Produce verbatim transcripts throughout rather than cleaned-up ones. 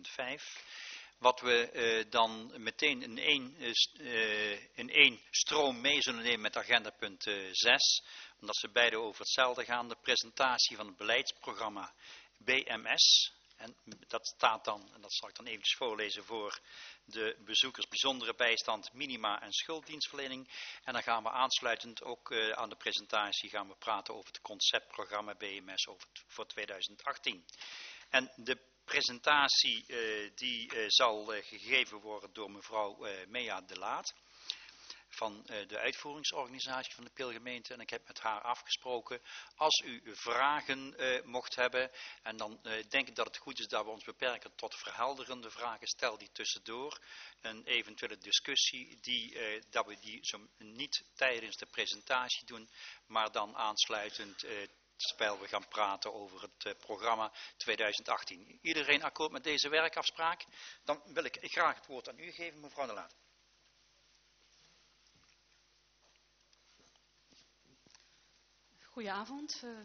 punt vijf. Wat we uh, dan meteen in één, uh, in één stroom mee zullen nemen met agenda punt uh, zes. Omdat ze beide over hetzelfde gaan. De presentatie van het beleidsprogramma B M S. En dat staat dan, en dat zal ik dan eventjes voorlezen voor de bezoekers, bijzondere bijstand, minima en schulddienstverlening. En dan gaan we aansluitend ook uh, aan de presentatie gaan we praten over het conceptprogramma B M S over t, voor tweeduizend achttien. En de presentatie uh, die uh, zal uh, gegeven worden door mevrouw uh, Mea de Laat van uh, de uitvoeringsorganisatie van de Pilgemeente. En ik heb met haar afgesproken, als u vragen uh, mocht hebben, en dan uh, denk ik dat het goed is dat we ons beperken tot verhelderende vragen, stel die tussendoor. Een eventuele discussie, die, uh, dat we die zo niet tijdens de presentatie doen, maar dan aansluitend uh, terwijl we gaan praten over het uh, programma tweeduizend achttien. Iedereen akkoord met deze werkafspraak? Dan wil ik graag het woord aan u geven, mevrouw de Laat. Goedenavond. Uh,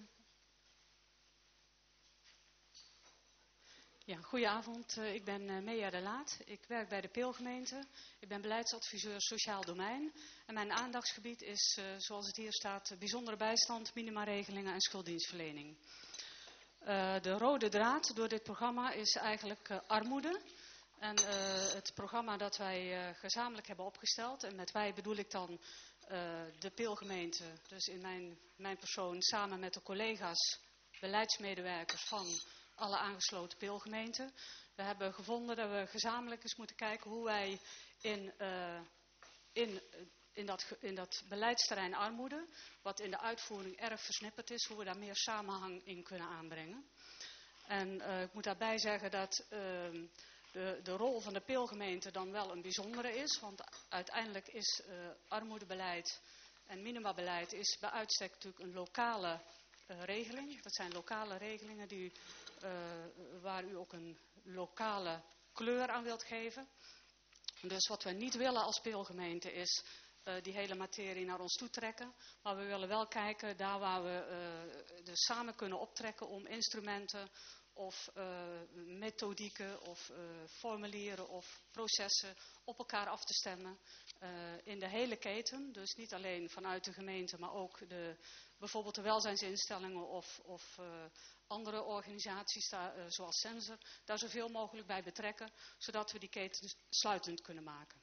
ja, goedenavond. Uh, ik ben uh, Mea de Laat. Ik werk bij de Pilgemeente. Ik ben beleidsadviseur Sociaal Domein. En mijn aandachtsgebied is, uh, zoals het hier staat, bijzondere bijstand, minimaregelingen en schulddienstverlening. Uh, de rode draad door dit programma is eigenlijk uh, armoede. En uh, het programma dat wij uh, gezamenlijk hebben opgesteld, en met wij bedoel ik dan Uh, de Pilgemeente, dus in mijn, mijn persoon, samen met de collega's, beleidsmedewerkers van alle aangesloten Pilgemeenten. We hebben gevonden dat we gezamenlijk eens moeten kijken hoe wij in, uh, in, in, dat, in dat beleidsterrein armoede, wat in de uitvoering erg versnipperd is, hoe we daar meer samenhang in kunnen aanbrengen. En uh, ik moet daarbij zeggen dat Uh, De, de rol van de Pilgemeente dan wel een bijzondere is, want uiteindelijk is uh, armoedebeleid en minimabeleid is bij uitstek natuurlijk een lokale uh, regeling. Dat zijn lokale regelingen die, uh, waar u ook een lokale kleur aan wilt geven. Dus wat we niet willen als Pilgemeente is uh, die hele materie naar ons toe trekken, maar we willen wel kijken daar waar we uh, dus samen kunnen optrekken om instrumenten of uh, methodieken of uh, formulieren of processen op elkaar af te stemmen uh, in de hele keten. Dus niet alleen vanuit de gemeente, maar ook de, bijvoorbeeld de welzijnsinstellingen of, of uh, andere organisaties, daar, uh, zoals Sensor, daar zoveel mogelijk bij betrekken, zodat we die keten sluitend kunnen maken.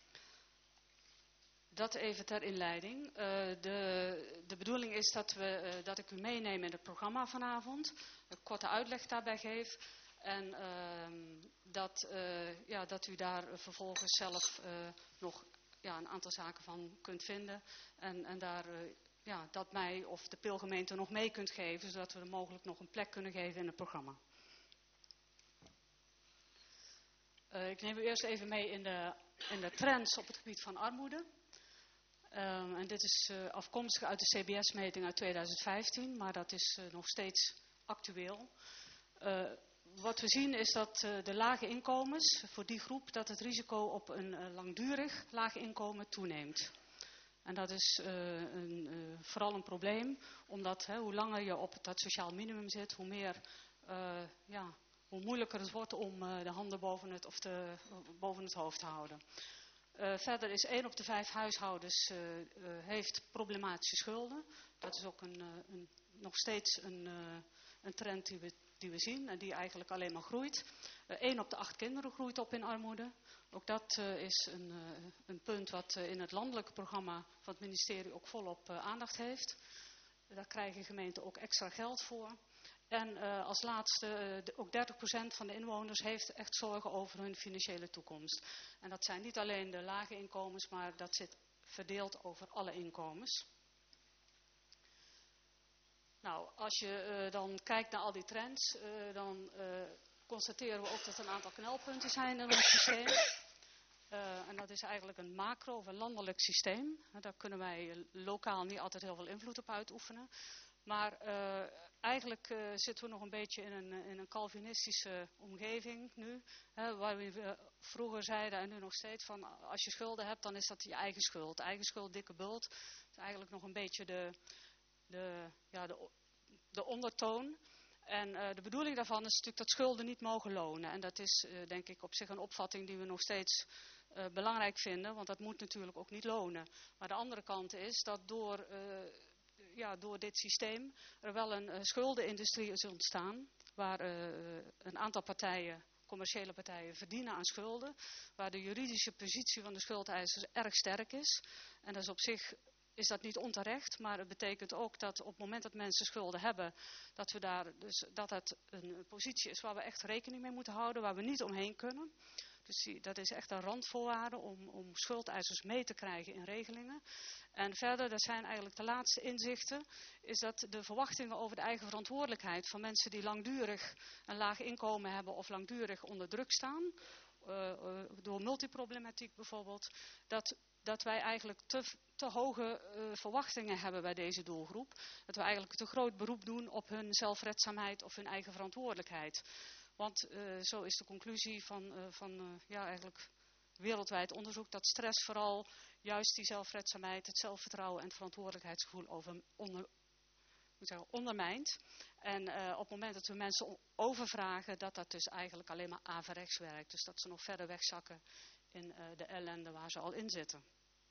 Dat even ter inleiding. Uh, de, de bedoeling is dat, we, uh, dat ik u meeneem in het programma vanavond. Een korte uitleg daarbij geef. En uh, dat, uh, ja, dat u daar vervolgens zelf uh, nog ja, een aantal zaken van kunt vinden. En, en daar, uh, ja, dat mij of de Pilgemeente nog mee kunt geven. Zodat we er mogelijk nog een plek kunnen geven in het programma. Uh, ik neem u eerst even mee in de, in de trends op het gebied van armoede. Um, en dit is uh, afkomstig uit de C B S-meting uit tweeduizend vijftien, maar dat is uh, nog steeds actueel. Uh, wat we zien is dat uh, de lage inkomens, voor die groep, dat het risico op een uh, langdurig laag inkomen toeneemt. En dat is uh, een, uh, vooral een probleem, omdat hè, hoe langer je op dat sociaal minimum zit, hoe meer, uh, ja, hoe moeilijker het wordt om uh, de handen boven het, of de, uh, boven het hoofd te houden. Uh, verder is één op de vijf huishoudens uh, uh, heeft problematische schulden. Dat is ook een, uh, een, nog steeds een, uh, een trend die we, die we zien en die eigenlijk alleen maar groeit. Uh, één op de acht kinderen groeit op in armoede. Ook dat uh, is een, uh, een punt wat uh, in het landelijke programma van het ministerie ook volop uh, aandacht heeft. Uh, daar krijgen gemeenten ook extra geld voor. En uh, als laatste, uh, de, ook dertig procent van de inwoners heeft echt zorgen over hun financiële toekomst. En dat zijn niet alleen de lage inkomens, maar dat zit verdeeld over alle inkomens. Nou, als je uh, dan kijkt naar al die trends, uh, dan uh, constateren we ook dat er een aantal knelpunten zijn in ons systeem. Uh, en dat is eigenlijk een macro of een landelijk systeem. Uh, daar kunnen wij uh, lokaal niet altijd heel veel invloed op uitoefenen. Maar uh, eigenlijk uh, zitten we nog een beetje in een, in een Calvinistische omgeving nu. Hè, waar we uh, vroeger zeiden en nu nog steeds van als je schulden hebt dan is dat je eigen schuld. Eigen schuld, dikke bult. Dat is eigenlijk nog een beetje de, de, ja, de, de ondertoon. En uh, de bedoeling daarvan is natuurlijk dat schulden niet mogen lonen. En dat is uh, denk ik op zich een opvatting die we nog steeds uh, belangrijk vinden. Want dat moet natuurlijk ook niet lonen. Maar de andere kant is dat door, uh, ja, door dit systeem er wel een uh, schuldenindustrie is ontstaan. Waar uh, een aantal partijen, commerciële partijen, verdienen aan schulden. Waar de juridische positie van de schuldeisers erg sterk is. En dat is op zich... is dat niet onterecht, maar het betekent ook dat op het moment dat mensen schulden hebben, dat, we daar dus, dat het een positie is waar we echt rekening mee moeten houden, waar we niet omheen kunnen. Dus die, dat is echt een randvoorwaarde om, om schuldeisers mee te krijgen in regelingen. En verder, dat zijn eigenlijk de laatste inzichten, is dat de verwachtingen over de eigen verantwoordelijkheid van mensen die langdurig een laag inkomen hebben of langdurig onder druk staan, uh, uh, door multiproblematiek bijvoorbeeld, dat... dat wij eigenlijk te, te hoge uh, verwachtingen hebben bij deze doelgroep. Dat we eigenlijk te groot beroep doen op hun zelfredzaamheid of hun eigen verantwoordelijkheid. Want uh, zo is de conclusie van, uh, van uh, ja, eigenlijk wereldwijd onderzoek, dat stress vooral juist die zelfredzaamheid, het zelfvertrouwen en het verantwoordelijkheidsgevoel over, onder, moet zeggen, ondermijnt. En uh, op het moment dat we mensen overvragen, dat dat dus eigenlijk alleen maar averechts werkt. Dus dat ze nog verder wegzakken in uh, de ellende waar ze al in zitten.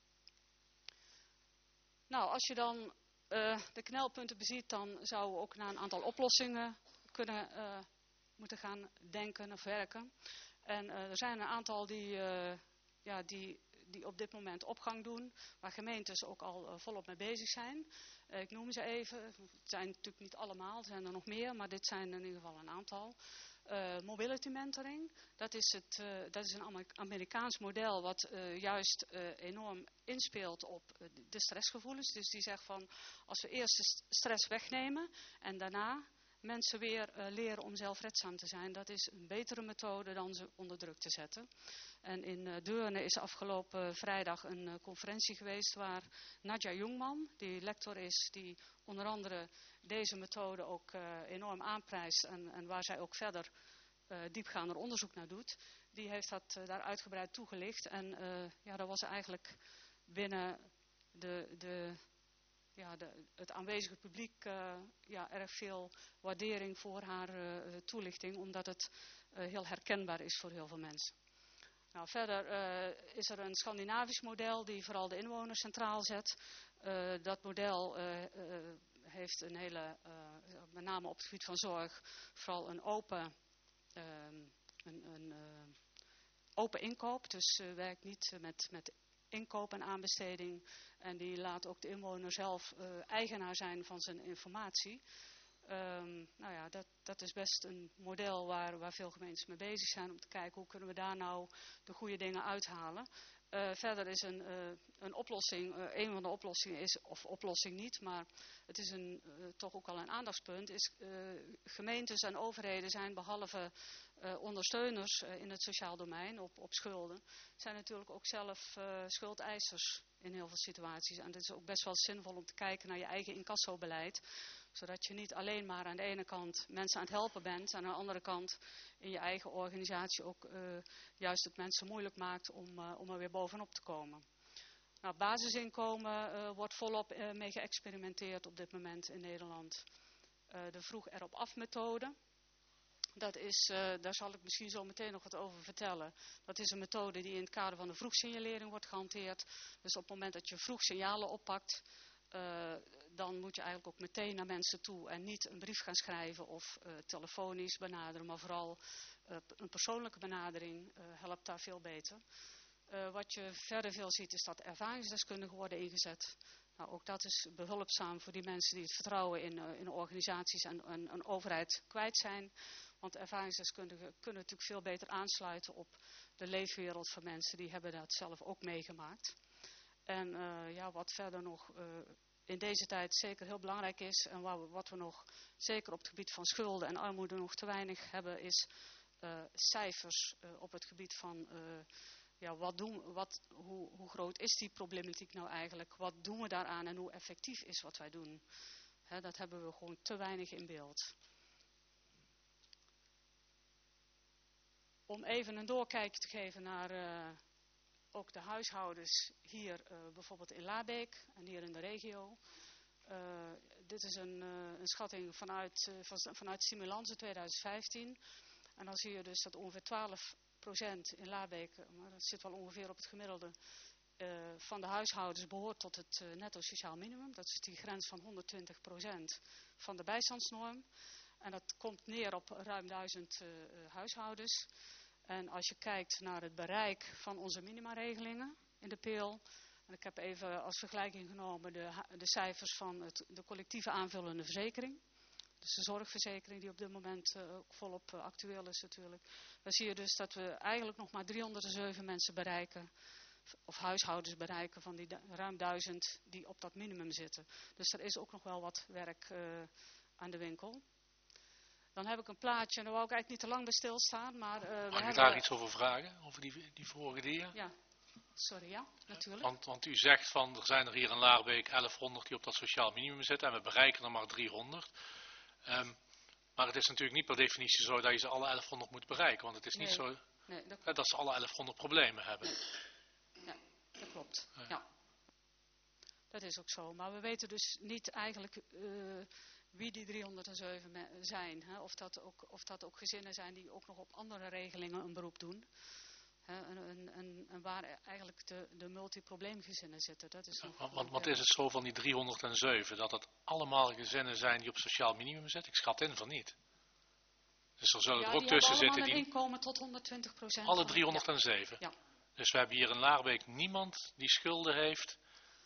Nou, als je dan uh, de knelpunten beziet, dan zouden we ook naar een aantal oplossingen kunnen uh, moeten gaan denken of werken. En uh, er zijn een aantal die, uh, ja, die, die op dit moment opgang doen, waar gemeentes ook al uh, volop mee bezig zijn. Uh, ik noem ze even, het zijn natuurlijk niet allemaal, er zijn er nog meer, maar dit zijn in ieder geval een aantal. Uh, mobility mentoring, dat is, het, uh, dat is een Amerikaans model wat uh, juist uh, enorm inspeelt op uh, de stressgevoelens. Dus die zegt van, als we eerst de stress wegnemen en daarna mensen weer uh, leren om zelfredzaam te zijn, dat is een betere methode dan ze onder druk te zetten. En in uh, Deurne is afgelopen uh, vrijdag een uh, conferentie geweest waar Nadja Jongman, die lector is, die onder andere deze methode ook uh, enorm aanprijst en, en waar zij ook verder uh, diepgaander onderzoek naar doet, die heeft dat uh, daar uitgebreid toegelicht. En uh, ja, daar was eigenlijk binnen de, de, ja, de, het aanwezige publiek uh, ja, erg veel waardering voor haar uh, toelichting, omdat het uh, heel herkenbaar is voor heel veel mensen. Nou, verder uh, is er een Scandinavisch model die vooral de inwoners centraal zet. Uh, dat model uh, uh, heeft een hele, uh, met name op het gebied van zorg, vooral een open, uh, een, een, uh, open inkoop. Dus uh, werkt niet met, met inkoop en aanbesteding. En die laat ook de inwoner zelf uh, eigenaar zijn van zijn informatie. Um, nou ja, dat, dat is best een model waar, waar veel gemeentes mee bezig zijn om te kijken hoe kunnen we daar nou de goede dingen uithalen. Uh, verder is een, uh, een oplossing, uh, een van de oplossingen is, of oplossing niet, maar het is een, uh, toch ook al een aandachtspunt, is uh, gemeentes en overheden zijn behalve uh, ondersteuners uh, in het sociaal domein op, op schulden, zijn natuurlijk ook zelf uh, schuldeisers in heel veel situaties. En het is ook best wel zinvol om te kijken naar je eigen incassobeleid, zodat je niet alleen maar aan de ene kant mensen aan het helpen bent, en aan de andere kant in je eigen organisatie ook uh, juist het mensen moeilijk maakt om, uh, om er weer bovenop te komen. Nou, basisinkomen uh, wordt volop uh, mee geëxperimenteerd op dit moment in Nederland. Uh, de vroeg erop af methode. Dat is, uh, daar zal ik misschien zo meteen nog wat over vertellen. Dat is een methode die in het kader van de vroegsignalering wordt gehanteerd. Dus op het moment dat je vroeg signalen oppakt, uh, dan moet je eigenlijk ook meteen naar mensen toe en niet een brief gaan schrijven of uh, telefonisch benaderen, maar vooral uh, een persoonlijke benadering uh, helpt daar veel beter. Uh, wat je verder veel ziet is dat ervaringsdeskundigen worden ingezet. Nou, ook dat is behulpzaam voor die mensen die het vertrouwen in, uh, in organisaties en, en een overheid kwijt zijn. Want ervaringsdeskundigen kunnen natuurlijk veel beter aansluiten op de leefwereld van mensen. Die hebben dat zelf ook meegemaakt. En uh, ja, wat verder nog uh, in deze tijd zeker heel belangrijk is en waar we, wat we nog zeker op het gebied van schulden en armoede nog te weinig hebben, is uh, cijfers uh, op het gebied van uh, ja, wat doen, wat, hoe, hoe groot is die problematiek nou eigenlijk? Wat doen we daaraan en hoe effectief is wat wij doen? He, dat hebben we gewoon te weinig in beeld. Om even een doorkijk te geven naar uh, ook de huishoudens hier uh, bijvoorbeeld in Labeek en hier in de regio. Uh, dit is een, uh, een schatting vanuit, uh, van, vanuit Stimulansen twintig vijftien. En dan zie je dus dat ongeveer twaalf procent in Laarbeek, maar dat zit wel ongeveer op het gemiddelde, uh, van de huishoudens behoort tot het uh, netto sociaal minimum. Dat is die grens van honderdtwintig procent van de bijstandsnorm. En dat komt neer op ruim duizend uh, huishoudens. En als je kijkt naar het bereik van onze minimaregelingen in de P E E L. En ik heb even als vergelijking genomen de, de cijfers van het, de collectieve aanvullende verzekering. Dus de zorgverzekering die op dit moment uh, ook volop uh, actueel is natuurlijk. Dan zie je dus dat we eigenlijk nog maar driehonderdzeven mensen bereiken. Of huishoudens bereiken van die du- ruim duizend die op dat minimum zitten. Dus er is ook nog wel wat werk uh, aan de winkel. Dan heb ik een plaatje, en daar wou ik eigenlijk niet te lang bij stilstaan. Maar, uh, we Mag ik hebben... daar iets over vragen? Over die, die vorige dia? Ja, sorry, ja, natuurlijk. Want, want u zegt van, er zijn er hier in Laarbeek elfhonderd die op dat sociaal minimum zitten. En we bereiken er maar driehonderd. Um, maar het is natuurlijk niet per definitie zo dat je ze alle elfhonderd moet bereiken. Want het is nee, niet zo nee, dat, hè, dat ze alle elfhonderd problemen hebben. Ja, dat klopt. Ja. Ja. Dat is ook zo. Maar we weten dus niet eigenlijk uh, wie die driehonderdzeven me- zijn. Hè? Of, dat ook, of dat ook gezinnen zijn die ook nog op andere regelingen een beroep doen. Hè? En, en, en, en waar eigenlijk de, de multiprobleemgezinnen zitten. Dat is nog, Want, want, want is het zo van die driehonderdzeven dat het allemaal gezinnen zijn die op sociaal minimum zitten? Ik schat in van niet. Dus er zullen ja, er ook die tussen hebben zitten allemaal die... een inkomen tot honderdtwintig procent. Alle driehonderdzeven? Ja. Ja. Dus we hebben hier in Laarbeek niemand die schulden heeft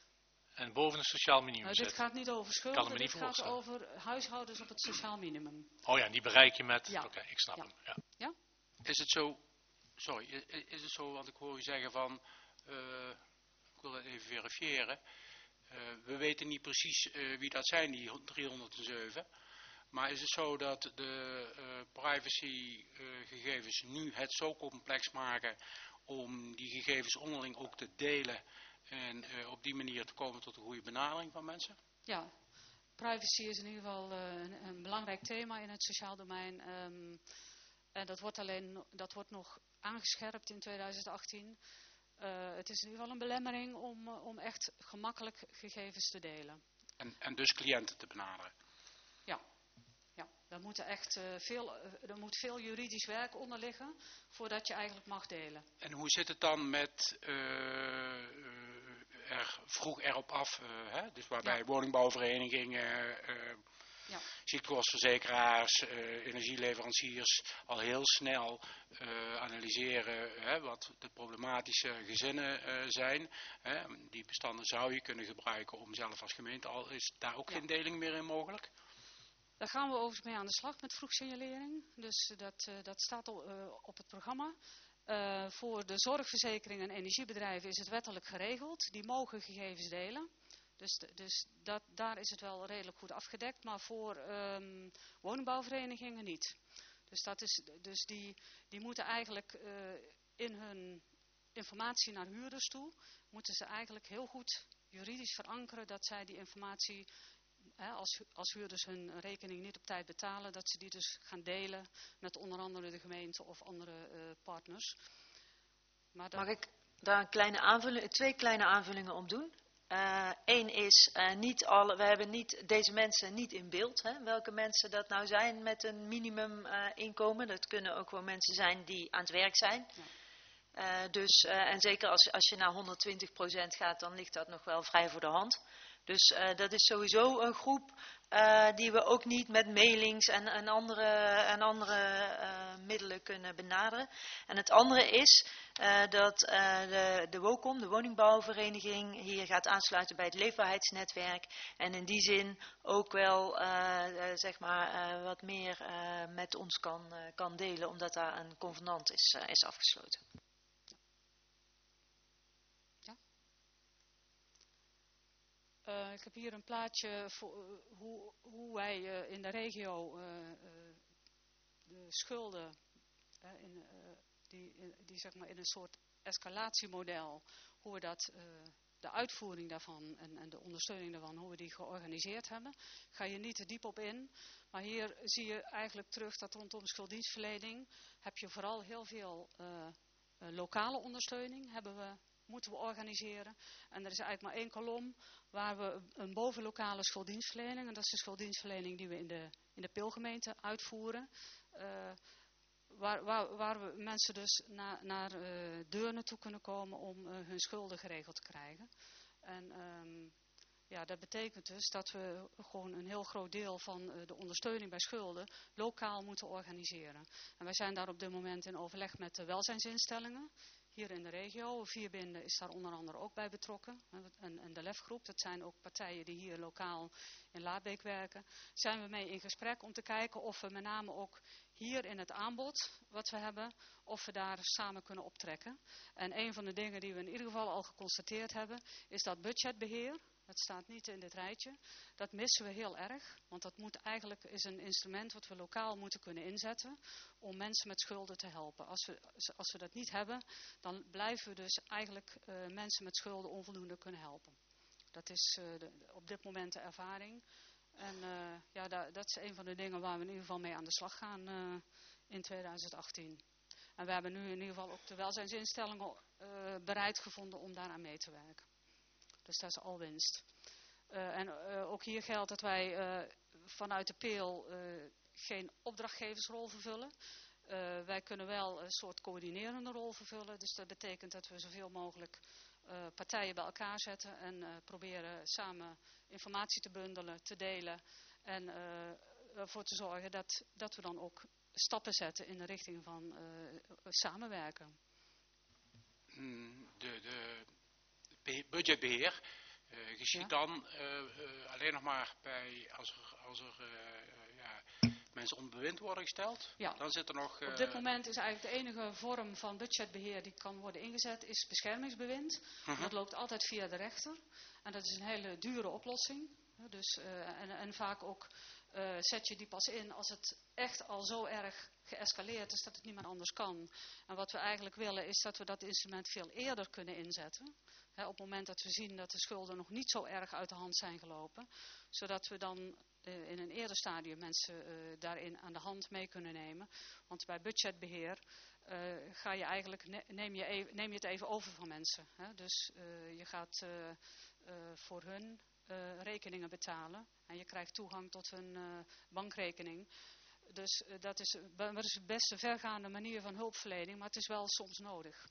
en boven het sociaal minimum Nou, zit. dit gaat niet over schulden, Kan me niet dit gaat voorstellen. over huishoudens op het sociaal minimum. Oh ja, en die bereik je met... Ja. Oké, okay, ik snap Ja. hem. Ja. Ja? Is het zo, sorry, is het zo, want ik hoor u zeggen van, uh, ik wil dat even verifiëren. Uh, we weten niet precies uh, wie dat zijn, die driehonderdzeven. Maar is het zo dat de uh, privacygegevens uh, nu het zo complex maken om die gegevens onderling ook te delen en uh, op die manier te komen tot een goede benadering van mensen? Ja, privacy is in ieder geval uh, een, een belangrijk thema in het sociaal domein. Um, en dat wordt, alleen, dat wordt nog aangescherpt in twintig achttien. Uh, het is in ieder geval een belemmering om, uh, om echt gemakkelijk gegevens te delen. En, en dus cliënten te benaderen? Ja. Ja, daar moet, echt, uh, veel, uh, er moet veel juridisch werk onder liggen voordat je eigenlijk mag delen. En hoe zit het dan met uh, uh, er vroeg erop af, uh, hè? Dus waarbij ja. woningbouwverenigingen, uh, ja. ziektekostenverzekeraars, uh, energieleveranciers al heel snel uh, analyseren hè, wat de problematische gezinnen uh, zijn. Hè? Die bestanden zou je kunnen gebruiken om zelf als gemeente, al is daar ook ja. geen deling meer in mogelijk? Daar gaan we overigens mee aan de slag met vroegsignalering. Dus dat, uh, dat staat al, uh, op het programma. Uh, voor de zorgverzekering en energiebedrijven is het wettelijk geregeld. Die mogen gegevens delen. Dus, de, dus dat, daar is het wel redelijk goed afgedekt. Maar voor um, woningbouwverenigingen niet. Dus, dat is, dus die, die moeten eigenlijk uh, in hun informatie naar huurders toe, moeten ze eigenlijk heel goed juridisch verankeren dat zij die informatie... He, als, als huurders hun rekening niet op tijd betalen, dat ze die dus gaan delen met onder andere de gemeente of andere uh, partners. Maar dat... Mag ik daar een kleine aanvulling, twee kleine aanvullingen op doen? Eén uh, is, uh, niet alle, we hebben niet, deze mensen niet in beeld. Hè, welke mensen dat nou zijn met een minimum uh, inkomen. Dat kunnen ook wel mensen zijn die aan het werk zijn. Ja. Uh, dus, uh, en zeker als, als je naar honderdtwintig procent gaat, dan ligt dat nog wel vrij voor de hand. Dus uh, dat is sowieso een groep uh, die we ook niet met mailings en, en andere, en andere uh, middelen kunnen benaderen. En het andere is uh, dat uh, de, de WOCOM, de woningbouwvereniging, hier gaat aansluiten bij het leefbaarheidsnetwerk. En in die zin ook wel uh, uh, zeg maar, uh, wat meer uh, met ons kan, uh, kan delen, omdat daar een convenant is, uh, is afgesloten. Uh, ik heb hier een plaatje voor uh, hoe, hoe wij uh, in de regio uh, uh, de schulden, uh, in, uh, die, uh, die zeg maar in een soort escalatiemodel, hoe we dat, uh, de uitvoering daarvan en, en de ondersteuning daarvan, hoe we die georganiseerd hebben. Ik ga hier niet te diep op in, maar hier zie je eigenlijk terug dat rondom schulddienstverlening heb je vooral heel veel uh, uh, lokale ondersteuning hebben we moeten we organiseren. En er is eigenlijk maar één kolom waar we een bovenlokale schooldienstverlening, en dat is de schooldienstverlening die we in de, in de Peelgemeente uitvoeren. Uh, waar, waar, waar we mensen dus na, naar uh, Deurne toe kunnen komen om uh, hun schulden geregeld te krijgen. En um, ja, dat betekent dus dat we gewoon een heel groot deel van uh, de ondersteuning bij schulden lokaal moeten organiseren. En wij zijn daar op dit moment in overleg met de welzijnsinstellingen hier in de regio. Vierbinden is daar onder andere ook bij betrokken. En, en de Lefgroep, dat zijn ook partijen die hier lokaal in Laarbeek werken. Zijn we mee in gesprek om te kijken of we met name ook hier in het aanbod wat we hebben, of we daar samen kunnen optrekken. En een van de dingen die we in ieder geval al geconstateerd hebben, is dat budgetbeheer. Dat staat niet in dit rijtje. Dat missen we heel erg. Want dat moet eigenlijk is een instrument wat we lokaal moeten kunnen inzetten om mensen met schulden te helpen. Als we, als we dat niet hebben, dan blijven we dus eigenlijk uh, mensen met schulden onvoldoende kunnen helpen. Dat is uh, de, op dit moment de ervaring. En uh, ja, da, dat is een van de dingen waar we in ieder geval mee aan de slag gaan uh, in twintig achttien. En we hebben nu in ieder geval ook de welzijnsinstellingen uh, bereid gevonden om daaraan mee te werken. Dus dat is al winst. Uh, en uh, ook hier geldt dat wij uh, vanuit de Peel uh, geen opdrachtgeversrol vervullen. Uh, wij kunnen wel een soort coördinerende rol vervullen. Dus dat betekent dat we zoveel mogelijk uh, partijen bij elkaar zetten en uh, proberen samen informatie te bundelen, te delen. En uh, ervoor te zorgen dat, dat we dan ook stappen zetten in de richting van uh, samenwerken. De... de... budgetbeheer uh, geschiet ja. dan uh, uh, alleen nog maar bij als er, als er uh, uh, ja, mensen onder bewind worden gesteld. Ja. Dan zit er nog... Uh, Op dit moment is eigenlijk de enige vorm van budgetbeheer die kan worden ingezet, is beschermingsbewind. Uh-huh. Dat loopt altijd via de rechter. En dat is een hele dure oplossing. Dus, uh, en, en vaak ook uh, zet je die pas in als het echt al zo erg geëscaleerd is dat het niet meer anders kan. En wat we eigenlijk willen is dat we dat instrument veel eerder kunnen inzetten. He, op het moment dat we zien dat de schulden nog niet zo erg uit de hand zijn gelopen. Zodat we dan uh, in een eerder stadium mensen uh, daarin aan de hand mee kunnen nemen. Want bij budgetbeheer uh, ga je eigenlijk ne- neem, je even, neem je het even over van mensen. He. Dus uh, je gaat uh, uh, voor hun uh, rekeningen betalen. En je krijgt toegang tot hun uh, bankrekening. Dus uh, dat, is, dat is best een vergaande manier van hulpverlening. Maar het is wel soms nodig.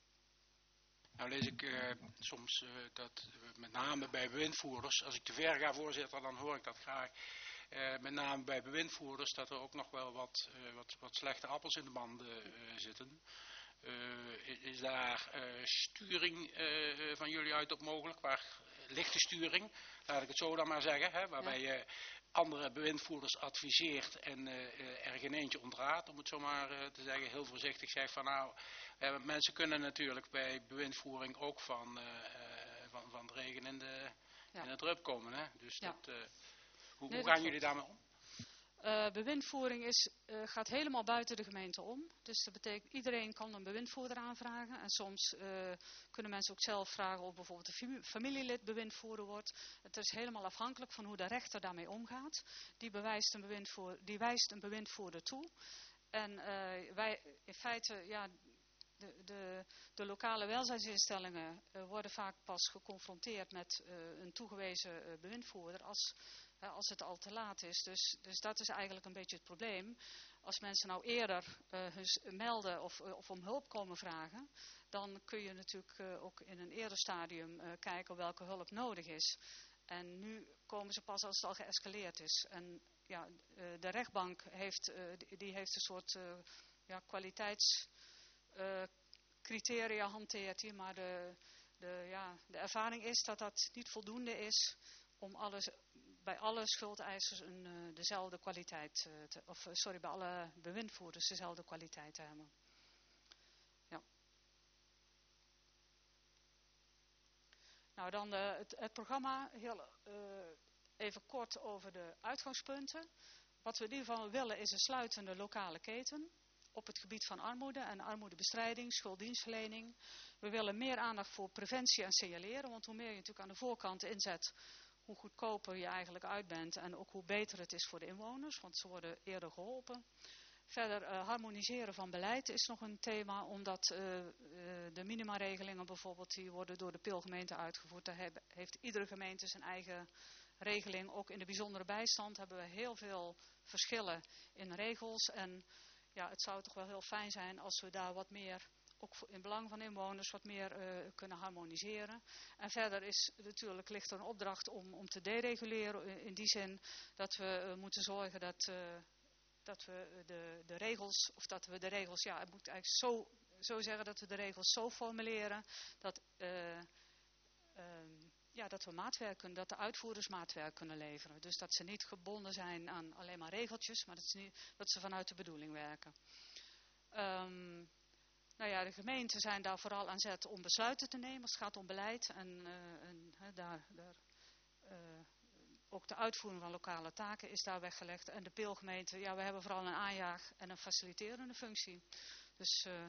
Nou lees ik uh, soms uh, dat uh, met name bij bewindvoerders, als ik te ver ga voorzitter, dan hoor ik dat graag. Uh, met name bij bewindvoerders dat er ook nog wel wat, uh, wat, wat slechte appels in de banden uh, zitten. Uh, is daar uh, sturing uh, van jullie uit op mogelijk? Waar, lichte sturing, laat ik het zo dan maar zeggen, hè, waarbij je andere bewindvoerders adviseert en uh, er geen eentje ontraadt, om het zo maar uh, te zeggen, heel voorzichtig zegt van nou, uh, mensen kunnen natuurlijk bij bewindvoering ook van, uh, van, van de regen in de, ja. in de drup komen. Hè? Dus ja. dat, uh, hoe, nee, hoe gaan jullie daarmee om? Uh, bewindvoering is, uh, gaat helemaal buiten de gemeente om. Dus dat betekent iedereen kan een bewindvoerder aanvragen. En soms uh, kunnen mensen ook zelf vragen of bijvoorbeeld een familielid bewindvoerder wordt. Het is helemaal afhankelijk van hoe de rechter daarmee omgaat. Die, bewijst een bewindvoer, die wijst een bewindvoerder toe. En uh, wij in feite, ja, de, de, de lokale welzijnsinstellingen uh, worden vaak pas geconfronteerd met uh, een toegewezen uh, bewindvoerder als... als het al te laat is. Dus, dus dat is eigenlijk een beetje het probleem. Als mensen nou eerder uh, hun melden of, uh, of om hulp komen vragen, dan kun je natuurlijk uh, ook in een eerder stadium uh, kijken welke hulp nodig is. En nu komen ze pas als het al geëscaleerd is. En ja, uh, de rechtbank heeft, uh, die, die heeft een soort uh, ja, kwaliteitscriteria uh, hanteert die, maar de, de, ja, de ervaring is dat dat niet voldoende is om alles... bij alle schuldeisers een, uh, dezelfde kwaliteit, uh, te, of uh, sorry, bij alle bewindvoerders dezelfde kwaliteit te hebben. Ja. Nou, dan uh, het, het programma, heel uh, even kort over de uitgangspunten. Wat we in ieder geval willen is een sluitende lokale keten op het gebied van armoede en armoedebestrijding, schulddienstverlening. We willen meer aandacht voor preventie en signaleren, want hoe meer je natuurlijk aan de voorkant inzet, hoe goedkoper je eigenlijk uit bent en ook hoe beter het is voor de inwoners, want ze worden eerder geholpen. Verder uh, harmoniseren van beleid is nog een thema, omdat uh, uh, de minimaregelingen bijvoorbeeld, die worden door de Peelgemeente uitgevoerd. Daar heb, heeft iedere gemeente zijn eigen regeling. Ook in de bijzondere bijstand hebben we heel veel verschillen in regels. En ja, het zou toch wel heel fijn zijn als we daar wat meer, ook in belang van inwoners, wat meer uh, kunnen harmoniseren. En verder is natuurlijk ligt er een opdracht om, om te dereguleren. In die zin dat we uh, moeten zorgen dat, uh, dat we de, de regels, of dat we de regels, ja, het moet eigenlijk zo, zo zeggen dat we de regels zo formuleren dat, uh, uh, ja, dat we maatwerk kunnen, dat de uitvoerders maatwerk kunnen leveren. Dus dat ze niet gebonden zijn aan alleen maar regeltjes, maar dat ze, niet, dat ze vanuit de bedoeling werken. Um, Nou ja, de gemeenten zijn daar vooral aan zet om besluiten te nemen. Het gaat om beleid en, uh, en uh, daar, daar, uh, ook de uitvoering van lokale taken is daar weggelegd. En de Peelgemeente, ja, we hebben vooral een aanjaag- en een faciliterende functie. Dus uh,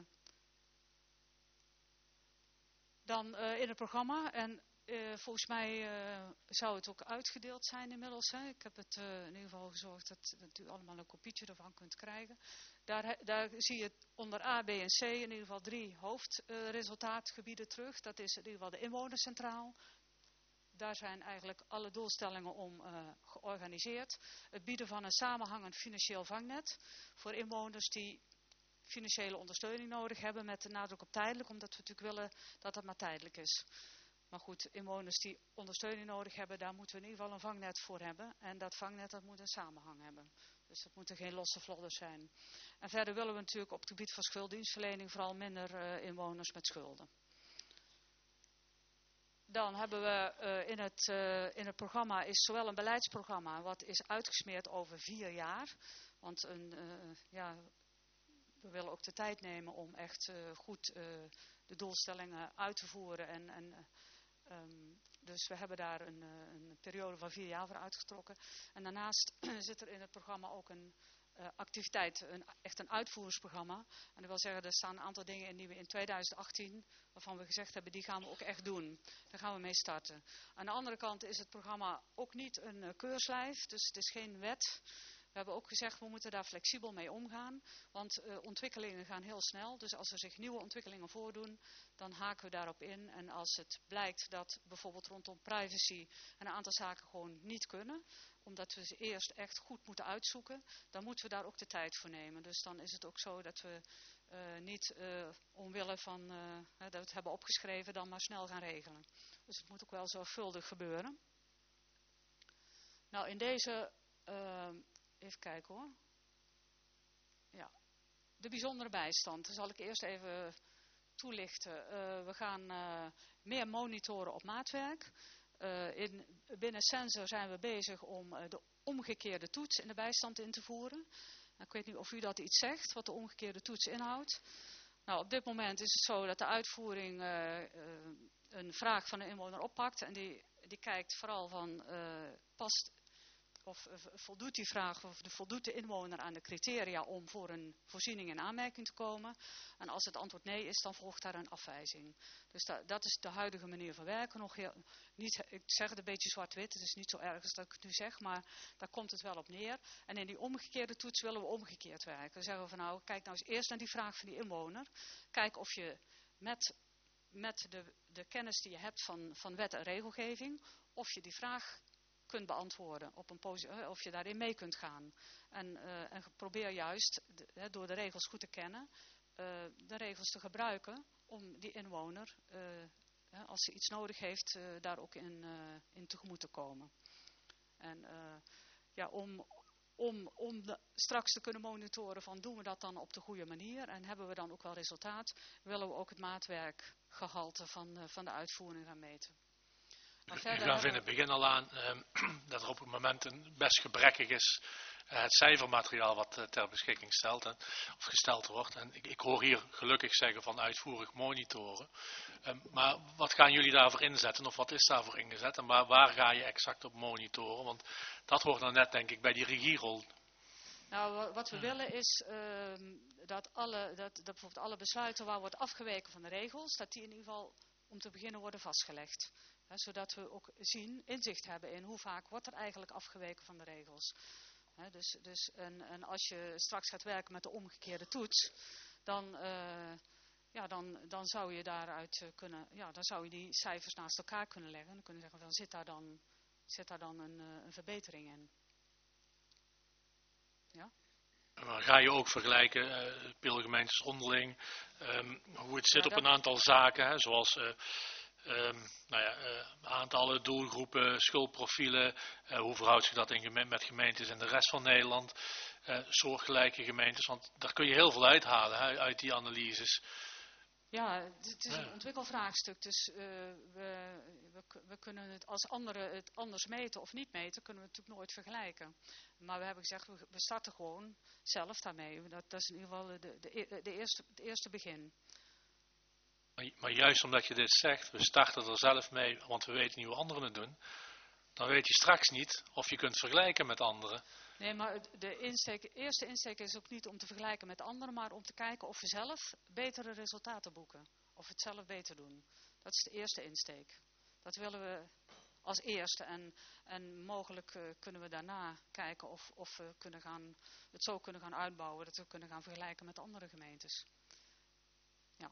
dan uh, in het programma. En uh, volgens mij uh, zou het ook uitgedeeld zijn inmiddels. Hè. Ik heb het uh, in ieder geval gezorgd dat, dat u allemaal een kopietje ervan kunt krijgen. Daar, daar zie je onder A, B en C in ieder geval drie hoofdresultaatgebieden uh, terug. Dat is in ieder geval de inwonercentraal. Daar zijn eigenlijk alle doelstellingen om uh, georganiseerd. Het bieden van een samenhangend financieel vangnet voor inwoners die financiële ondersteuning nodig hebben, met de nadruk op tijdelijk, omdat we natuurlijk willen dat het maar tijdelijk is. Maar goed, inwoners die ondersteuning nodig hebben, daar moeten we in ieder geval een vangnet voor hebben. En dat vangnet, dat moet een samenhang hebben. Dus dat moeten geen losse vlodders zijn. En verder willen we natuurlijk op het gebied van schulddienstverlening vooral minder uh, inwoners met schulden. Dan hebben we uh, in, het, uh, in het programma is zowel een beleidsprogramma wat is uitgesmeerd over vier jaar. Want een, uh, ja, we willen ook de tijd nemen om echt uh, goed uh, de doelstellingen uit te voeren. En, en, uh, um, dus we hebben daar een, uh, een periode van vier jaar voor uitgetrokken. En daarnaast zit er in het programma ook een uh, activiteit, een, echt een uitvoeringsprogramma. En dat wil zeggen, er staan een aantal dingen in die we in tweeduizend achttien, waarvan we gezegd hebben, die gaan we ook echt doen. Daar gaan we mee starten. Aan de andere kant is het programma ook niet een uh, keurslijf, dus het is geen wet. We hebben ook gezegd, we moeten daar flexibel mee omgaan, want uh, ontwikkelingen gaan heel snel. Dus als er zich nieuwe ontwikkelingen voordoen, dan haken we daarop in. En als het blijkt dat bijvoorbeeld rondom privacy een aantal zaken gewoon niet kunnen, omdat we ze eerst echt goed moeten uitzoeken, dan moeten we daar ook de tijd voor nemen. Dus dan is het ook zo dat we uh, niet uh, omwille van, uh, dat we het hebben opgeschreven, dan maar snel gaan regelen. Dus het moet ook wel zorgvuldig gebeuren. Nou, in deze... Uh, Even kijken hoor. Ja, de bijzondere bijstand. Dat zal ik eerst even toelichten. Uh, we gaan uh, meer monitoren op maatwerk. Uh, in, binnen Sensor zijn we bezig om uh, de omgekeerde toets in de bijstand in te voeren. Nou, ik weet niet of u dat iets zegt, wat de omgekeerde toets inhoudt. Nou, op dit moment is het zo dat de uitvoering uh, uh, een vraag van een inwoner oppakt. En die, die kijkt vooral van, uh, past... Of voldoet die vraag, of voldoet de inwoner aan de criteria om voor een voorziening in aanmerking te komen. En als het antwoord nee is, dan volgt daar een afwijzing. Dus da, dat is de huidige manier van werken. Nog heel, niet, ik zeg het een beetje zwart-wit, het is niet zo erg als dat ik het nu zeg, maar daar komt het wel op neer. En in die omgekeerde toets willen we omgekeerd werken. Dan zeggen we van nou, kijk nou eens eerst naar die vraag van die inwoner. Kijk of je met, met de, de kennis die je hebt van, van wet en regelgeving, of je die vraag kunt beantwoorden, op een of je daarin mee kunt gaan. En, uh, en probeer juist, de, he, door de regels goed te kennen, uh, de regels te gebruiken om die inwoner, uh, he, als ze iets nodig heeft, uh, daar ook in, uh, in tegemoet te komen. En uh, ja, om, om, om de, straks te kunnen monitoren van doen we dat dan op de goede manier en hebben we dan ook wel resultaat, willen we ook het maatwerkgehalte van, uh, van de uitvoering gaan meten. U gaf in het begin al aan uh, dat er op het moment een best gebrekkig is uh, het cijfermateriaal wat uh, ter beschikking stelt, en, of gesteld wordt. En ik, ik hoor hier gelukkig zeggen van uitvoerig monitoren. Um, maar wat gaan jullie daarvoor inzetten of wat is daarvoor ingezet en waar, waar ga je exact op monitoren? Want dat hoort dan net denk ik bij die regierol. Nou, wat we willen is uh, dat, alle, dat, dat bijvoorbeeld alle besluiten waar wordt afgeweken van de regels, dat die in ieder geval om te beginnen worden vastgelegd. He, zodat we ook zien, inzicht hebben in hoe vaak wordt er eigenlijk afgeweken van de regels. He, dus, dus, en, en als je straks gaat werken met de omgekeerde toets, dan, uh, ja, dan, dan zou je daaruit uh, kunnen, ja, dan zou je die cijfers naast elkaar kunnen leggen. En dan kunnen zeggen, van, zit daar dan, zit daar dan een, uh, een verbetering in? Ja? Maar ga je ook vergelijken, uh, pilgemeentes onderling, um, hoe het zit ja, op dat... een aantal zaken, hè, zoals uh, um, nou ja, uh, aantallen, doelgroepen, schuldprofielen, uh, hoe verhoudt zich dat in geme- met gemeentes in de rest van Nederland, uh, soortgelijke gemeentes, want daar kun je heel veel uithalen hè, uit die analyses. Ja, het is Ja. een ontwikkelvraagstuk, dus uh, we, we, we kunnen het als anderen het anders meten of niet meten, kunnen we het natuurlijk nooit vergelijken. Maar we hebben gezegd, we, we starten gewoon zelf daarmee. Dat, dat is in ieder geval de, de, de eerste, het eerste begin. Maar, maar juist omdat je dit zegt, we starten er zelf mee, want we weten niet hoe anderen het doen, dan weet je straks niet of je kunt vergelijken met anderen. Nee, maar de insteek, eerste insteek is ook niet om te vergelijken met anderen, maar om te kijken of we zelf betere resultaten boeken. Of we het zelf beter doen. Dat is de eerste insteek. Dat willen we als eerste. En, en mogelijk uh, kunnen we daarna kijken of, of we kunnen gaan, het zo kunnen gaan uitbouwen, dat we kunnen gaan vergelijken met andere gemeentes. Ja.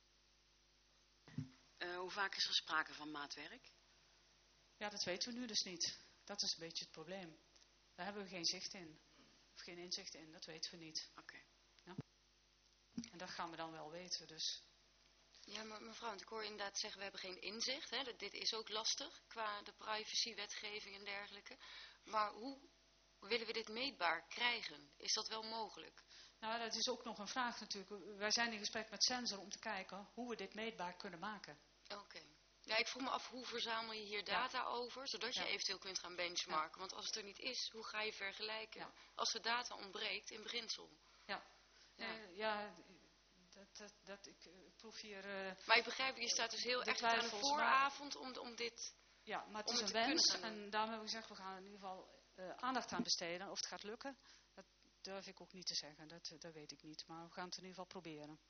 Uh, hoe vaak is er sprake van maatwerk? Ja, dat weten we nu dus niet. Dat is een beetje het probleem. Daar hebben we geen zicht in. Of geen inzicht in, dat weten we niet. Oké. Okay. Ja? En dat gaan we dan wel weten, dus. Ja, maar mevrouw, want ik hoor inderdaad zeggen, we hebben geen inzicht. Hè? Dit is ook lastig, qua de privacywetgeving en dergelijke. Maar hoe willen we dit meetbaar krijgen? Is dat wel mogelijk? Nou, dat is ook nog een vraag natuurlijk. Wij zijn in gesprek met Sensor om te kijken hoe we dit meetbaar kunnen maken. Oké. Okay. Ja, ik vroeg me af, hoe verzamel je hier data ja. over, zodat je ja. eventueel kunt gaan benchmarken. Ja. Want als het er niet is, hoe ga je vergelijken? Ja. Als er data ontbreekt, in beginsel. Ja, ja, uh, ja dat, dat, dat, ik, ik proef hier... Uh, maar ik begrijp, je staat dus heel echt aan de vooravond om, om dit... Ja, maar het is een wens en daarom hebben we gezegd, we gaan er in ieder geval uh, aandacht aan besteden. Of het gaat lukken, dat durf ik ook niet te zeggen, dat, dat weet ik niet. Maar we gaan het in ieder geval proberen.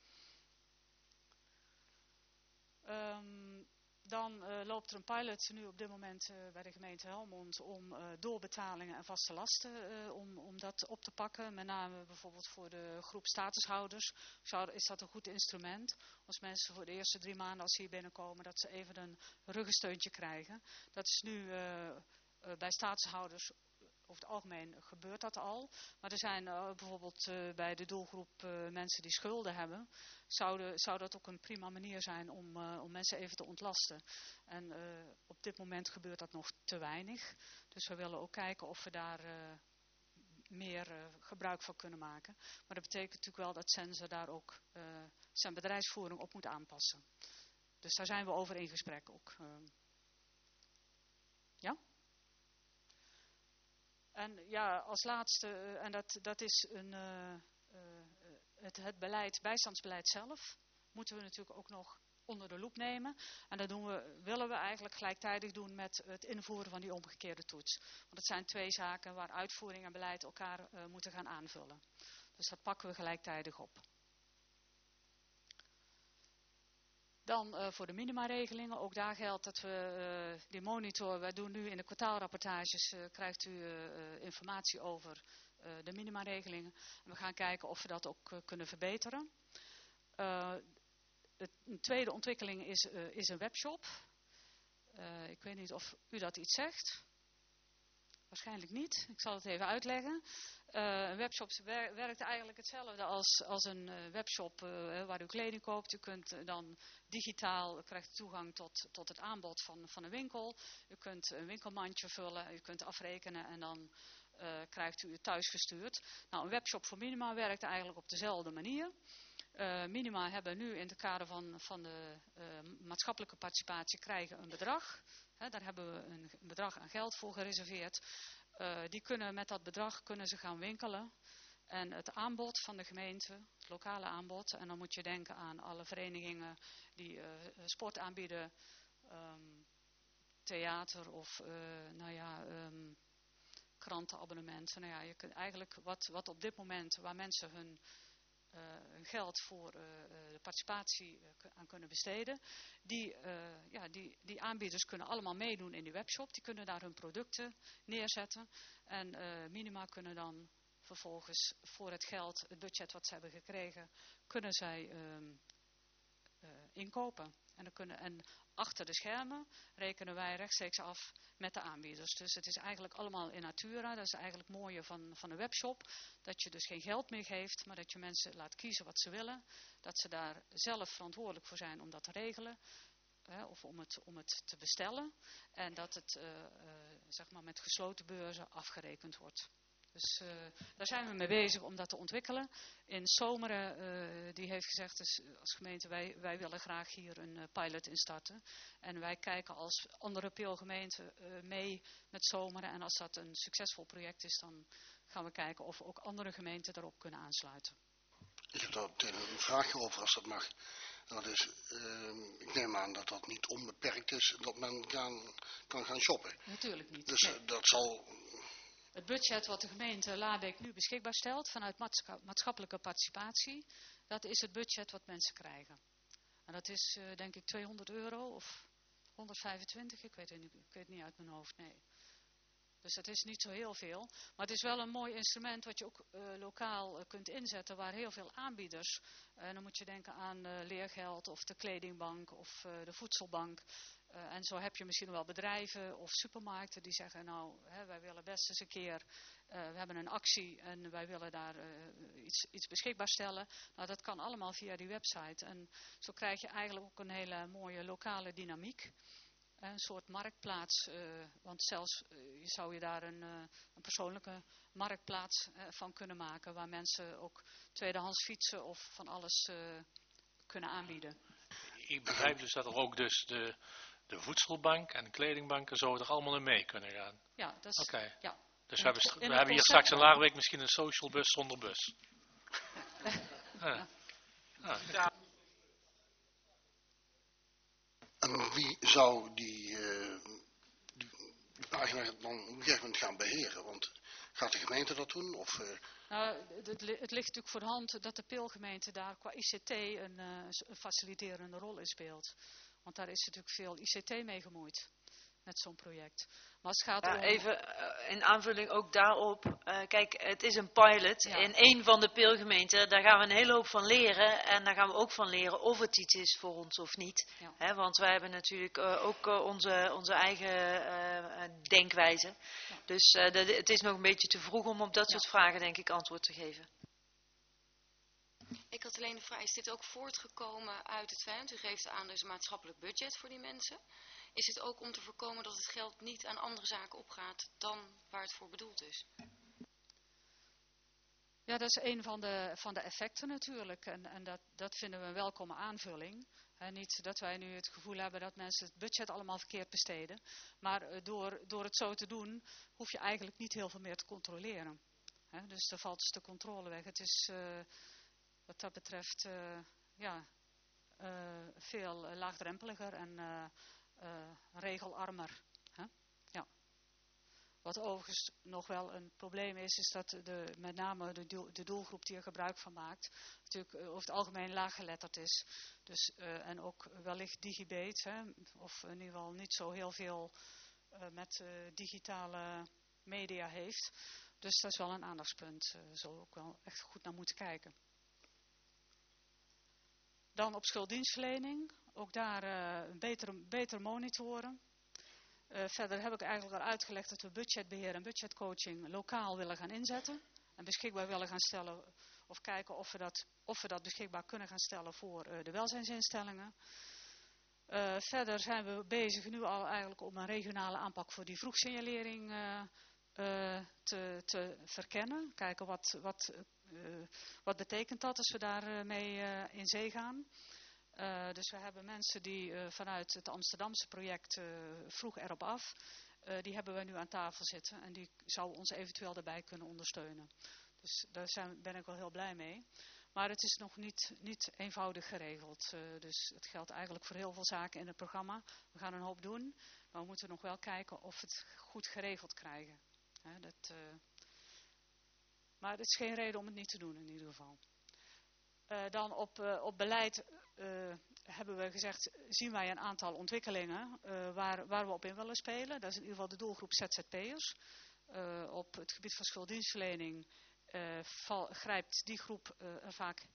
Um, Dan uh, loopt er een pilot nu op dit moment uh, bij de gemeente Helmond om uh, doorbetalingen en vaste lasten uh, om, om dat op te pakken. Met name bijvoorbeeld voor de groep statushouders zou, is dat een goed instrument. Als mensen voor de eerste drie maanden als ze hier binnenkomen dat ze even een ruggensteuntje krijgen. Dat is nu uh, uh, bij statushouders over het algemeen gebeurt dat al. Maar er zijn uh, bijvoorbeeld uh, bij de doelgroep uh, mensen die schulden hebben. Zou, zou dat ook een prima manier zijn om, uh, om mensen even te ontlasten. En uh, op dit moment gebeurt dat nog te weinig. Dus we willen ook kijken of we daar uh, meer uh, gebruik van kunnen maken. Maar dat betekent natuurlijk wel dat Sensor daar ook uh, zijn bedrijfsvoering op moet aanpassen. Dus daar zijn we over in gesprek ook. Uh, ja? En ja, als laatste, uh, en dat, dat is een, uh, uh, het, het beleid, bijstandsbeleid zelf, moeten we natuurlijk ook nog onder de loep nemen. En dat doen we, willen we eigenlijk gelijktijdig doen met het invoeren van die omgekeerde toets. Want het zijn twee zaken waar uitvoering en beleid elkaar uh, moeten gaan aanvullen. Dus dat pakken we gelijktijdig op. Dan uh, voor de minimaregelingen, ook daar geldt dat we uh, die monitor, wij doen nu in de kwartaalrapportages, uh, krijgt u uh, informatie over uh, de minimaregelingen. En we gaan kijken of we dat ook uh, kunnen verbeteren. Uh, het, een tweede ontwikkeling is, uh, is een webshop. Uh, ik weet niet of u dat iets zegt. Waarschijnlijk niet. Ik zal het even uitleggen. Uh, een webshop wer werkt eigenlijk hetzelfde als, als een uh, webshop uh, waar u kleding koopt. U kunt uh, dan digitaal, krijgt toegang tot, tot het aanbod van, van een winkel. U kunt een winkelmandje vullen, u kunt afrekenen en dan uh, krijgt u het thuis gestuurd. Nou, een webshop voor Minima werkt eigenlijk op dezelfde manier. Uh, Minima hebben nu in het kader van, van de uh, maatschappelijke participatie krijgen een bedrag. He, daar hebben we een, een bedrag aan geld voor gereserveerd. Uh, die kunnen met dat bedrag kunnen ze gaan winkelen. En het aanbod van de gemeente, het lokale aanbod. En dan moet je denken aan alle verenigingen die uh, sport aanbieden. Um, theater of uh, nou ja, um, krantenabonnementen. Nou ja, je kunt eigenlijk wat, wat op dit moment waar mensen hun Uh, geld voor uh, de participatie uh, aan kunnen besteden. Die, uh, ja, die, die aanbieders kunnen allemaal meedoen in die webshop. Die kunnen daar hun producten neerzetten. En uh, Minima kunnen dan vervolgens voor het geld, het budget wat ze hebben gekregen, kunnen zij um, inkopen. En, dan kunnen, en achter de schermen rekenen wij rechtstreeks af met de aanbieders. Dus het is eigenlijk allemaal in natura. Dat is eigenlijk het mooie van, van de webshop. Dat je dus geen geld meer geeft, maar dat je mensen laat kiezen wat ze willen. Dat ze daar zelf verantwoordelijk voor zijn om dat te regelen. Hè, of om het, om het te bestellen. En dat het uh, uh, zeg maar met gesloten beurzen afgerekend wordt. Dus uh, daar zijn we mee bezig om dat te ontwikkelen. In Zomeren, uh, die heeft gezegd, dus als gemeente, wij, wij willen graag hier een uh, pilot instarten. En wij kijken als andere peelgemeenten uh, mee met Zomeren. En als dat een succesvol project is, dan gaan we kijken of ook andere gemeenten daarop kunnen aansluiten. Ik heb daar meteen een vraagje over, als dat mag. En dat is, uh, ik neem aan dat dat niet onbeperkt is, dat men kan, kan gaan shoppen. Natuurlijk niet. Dus Nee. dat zal... Het budget wat de gemeente Laabeek nu beschikbaar stelt vanuit maatschappelijke participatie, dat is het budget wat mensen krijgen. En dat is uh, denk ik tweehonderd euro of honderdvijfentwintig, ik weet het niet, ik weet het niet uit mijn hoofd, nee. Dus dat is niet zo heel veel. Maar het is wel een mooi instrument wat je ook uh, lokaal uh, kunt inzetten waar heel veel aanbieders, uh, dan moet je denken aan uh, leergeld of de kledingbank of uh, de voedselbank. Uh, en zo heb je misschien wel bedrijven of supermarkten die zeggen, nou, hè, wij willen best eens een keer, uh, we hebben een actie en wij willen daar uh, iets, iets beschikbaar stellen. Nou, dat kan allemaal via die website. En zo krijg je eigenlijk ook een hele mooie lokale dynamiek. Een soort marktplaats, uh, want zelfs uh, zou je daar een, uh, een persoonlijke marktplaats uh, van kunnen maken, waar mensen ook tweedehands fietsen of van alles uh, kunnen aanbieden. Ik begrijp dus dat er ook dus de, de voedselbank en de kledingbanken zo er allemaal in mee kunnen gaan. Ja, dat is... Okay. Ja. Dus we hebben, we hebben concept, hier straks in Laarbeek misschien een social bus zonder bus. Ja. Ah. Ja. En wie zou die, uh, die, die pagina dan op een gegeven moment gaan beheren? Want gaat de gemeente dat doen? Of, uh... nou, het, het ligt natuurlijk voor de hand dat de peelgemeente daar qua I C T een, uh, een faciliterende rol in speelt. Want daar is natuurlijk veel I C T mee gemoeid met zo'n project. Maar het gaat ja, om... Even uh, in aanvulling ook daarop. Uh, kijk, het is een pilot ja. in één van de peelgemeenten. Daar gaan we een hele hoop van leren. En daar gaan we ook van leren of het iets is voor ons of niet. Ja. He, want wij hebben natuurlijk uh, ook uh, onze, onze eigen uh, denkwijze. Ja. Dus uh, de, het is nog een beetje te vroeg om op dat ja. soort vragen, denk ik, antwoord te geven. Ik had alleen de vraag, is dit ook voortgekomen uit het feit, u geeft aan dus een maatschappelijk budget voor die mensen. Is het ook om te voorkomen dat het geld niet aan andere zaken opgaat dan waar het voor bedoeld is? Ja, dat is een van de, van de effecten natuurlijk. En, en dat, dat vinden we een welkome aanvulling. He, niet dat wij nu het gevoel hebben dat mensen het budget allemaal verkeerd besteden. Maar uh, door, door het zo te doen, hoef je eigenlijk niet heel veel meer te controleren. He, dus er valt dus de controle weg. Het is uh, wat dat betreft uh, ja, uh, veel laagdrempeliger en uh, uh, regelarmer. He? Ja. Wat overigens nog wel een probleem is, is dat de, met name de, doel, de doelgroep die er gebruik van maakt, natuurlijk uh, over het algemeen laaggeletterd is. Dus, uh, en ook wellicht digibet, hè, of in ieder geval niet zo heel veel uh, met uh, digitale media heeft. Dus dat is wel een aandachtspunt. Daar uh, zullen we ook wel echt goed naar moeten kijken. Dan op schulddienstverlening, ook daar uh, beter, beter monitoren. Uh, verder heb ik eigenlijk al uitgelegd dat we budgetbeheer en budgetcoaching lokaal willen gaan inzetten. En beschikbaar willen gaan stellen of kijken of we dat, of we dat beschikbaar kunnen gaan stellen voor uh, de welzijnsinstellingen. Uh, verder zijn we bezig nu al eigenlijk om een regionale aanpak voor die vroegsignalering uh, uh, te, te verkennen. Kijken wat, wat, uh, wat betekent dat als we daarmee uh, in zee gaan. Uh, dus we hebben mensen die uh, vanuit het Amsterdamse project uh, vroeg erop af. Uh, die hebben we nu aan tafel zitten en die zouden ons eventueel daarbij kunnen ondersteunen. Dus daar zijn, ben ik wel heel blij mee. Maar het is nog niet, niet eenvoudig geregeld. Uh, dus het geldt eigenlijk voor heel veel zaken in het programma. We gaan een hoop doen, maar we moeten nog wel kijken of we het goed geregeld krijgen. He, dat, uh, maar het is geen reden om het niet te doen in ieder geval. Uh, dan op, uh, op beleid uh, hebben we gezegd, zien wij een aantal ontwikkelingen uh, waar, waar we op in willen spelen. Dat is in ieder geval de doelgroep Z Z P'ers. Uh, op het gebied van schulddienstverlening uh, val, grijpt die groep uh, er vaak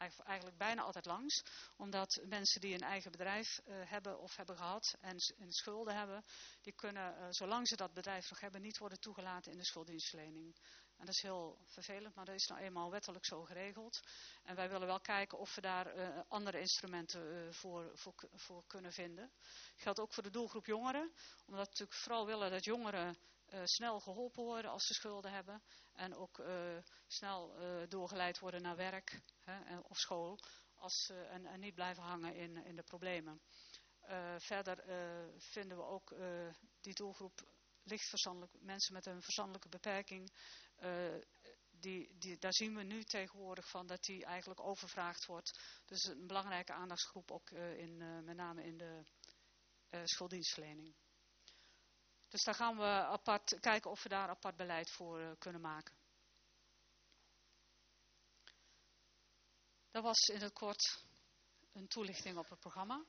eigenlijk bijna altijd langs. Omdat mensen die een eigen bedrijf uh, hebben of hebben gehad en, en schulden hebben, die kunnen, uh, zolang ze dat bedrijf nog hebben, niet worden toegelaten in de schulddienstverlening. En dat is heel vervelend, maar dat is nou eenmaal wettelijk zo geregeld. En wij willen wel kijken of we daar uh, andere instrumenten uh, voor, voor, voor kunnen vinden. Dat geldt ook voor de doelgroep jongeren. Omdat we natuurlijk vooral willen dat jongeren uh, snel geholpen worden als ze schulden hebben. En ook uh, snel uh, doorgeleid worden naar werk hè, of school. Als, uh, en, en niet blijven hangen in, in de problemen. Uh, verder uh, vinden we ook uh, die doelgroep lichtverstandelijk, mensen met een verstandelijke beperking. Uh, die, die, daar zien we nu tegenwoordig van dat die eigenlijk overvraagd wordt. Dus een belangrijke aandachtsgroep ook uh, in, uh, met name in de uh, schooldienstverlening. Dus daar gaan we apart kijken of we daar apart beleid voor uh, kunnen maken. Dat was in het kort een toelichting op het programma.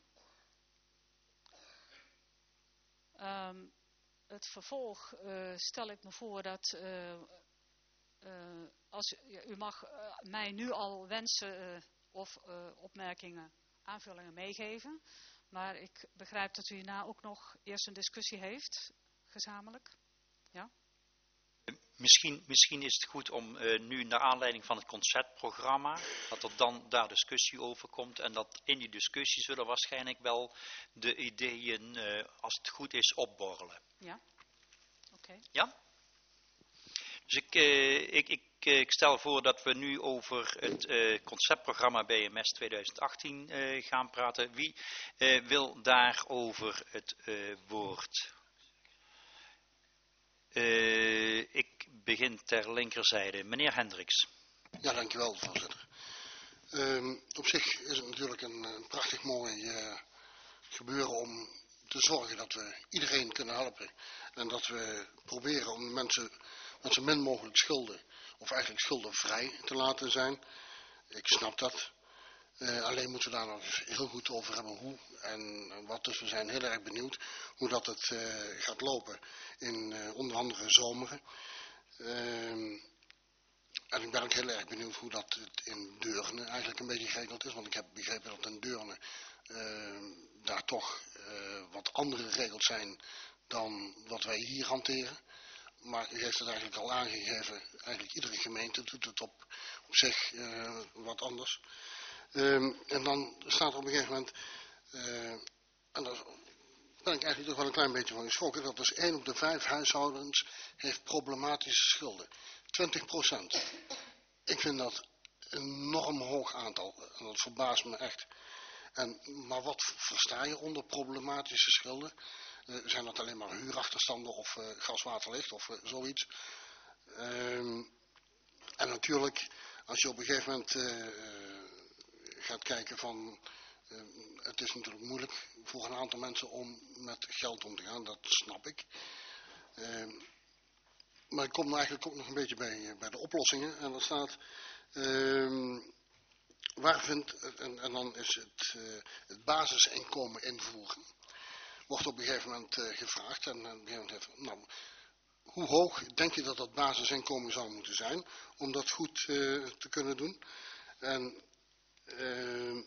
Um, het vervolg uh, stel ik me voor dat uh, uh, als ja, u mag uh, mij nu al wensen uh, of uh, opmerkingen, aanvullingen meegeven. Maar ik begrijp dat u hierna ook nog eerst een discussie heeft, gezamenlijk. Ja? Misschien, misschien is het goed om uh, nu naar aanleiding van het conceptprogramma, dat er dan daar discussie over komt. En dat in die discussie zullen waarschijnlijk wel de ideeën, uh, als het goed is, opborrelen. Ja, oké. Okay. Ja? Dus ik, uh, ik, ik, uh, ik stel voor dat we nu over het uh, conceptprogramma B M S twintig achttien uh, gaan praten. Wie uh, wil daarover het uh, woord? Uh, ik begin ter linkerzijde. Meneer Hendricks. Ja, dankjewel, voorzitter. Um, op zich is het natuurlijk een, een prachtig mooi uh, gebeuren om te zorgen dat we iedereen kunnen helpen. En dat we proberen om mensen met zo min mogelijk schulden, of eigenlijk schuldenvrij te laten zijn. Ik snap dat. Uh, alleen moeten we daar nog eens heel goed over hebben hoe en wat. Dus we zijn heel erg benieuwd hoe dat het uh, gaat lopen in uh, onder andere zomeren. Uh, en ik ben ook heel erg benieuwd hoe dat in Deurne eigenlijk een beetje geregeld is. Want ik heb begrepen dat in Deurne uh, daar toch uh, wat andere regels zijn dan wat wij hier hanteren. Maar u heeft het eigenlijk al aangegeven. Eigenlijk iedere gemeente doet het op, op zich uh, wat anders. Um, en dan staat er op een gegeven moment, uh, en daar ben ik eigenlijk toch wel een klein beetje van geschrokken, dat dus één op de vijf huishoudens heeft problematische schulden. twintig procent. Ik vind dat een enorm hoog aantal en dat verbaast me echt. En, maar wat versta je onder problematische schulden? Uh, zijn dat alleen maar huurachterstanden of uh, gas-waterlicht of uh, zoiets? Um, en natuurlijk, als je op een gegeven moment uh, gaat kijken van, uh, het is natuurlijk moeilijk voor een aantal mensen om met geld om te gaan, dat snap ik. Uh, maar ik kom nou eigenlijk ook nog een beetje bij, uh, bij de oplossingen en er staat, uh, waar vindt, en, en dan is het, uh, het basisinkomen invoeren, wordt op een gegeven moment uh, gevraagd en op een gegeven moment heeft, nou, hoe hoog denk je dat dat basisinkomen zou moeten zijn om dat goed uh, te kunnen doen? En uh,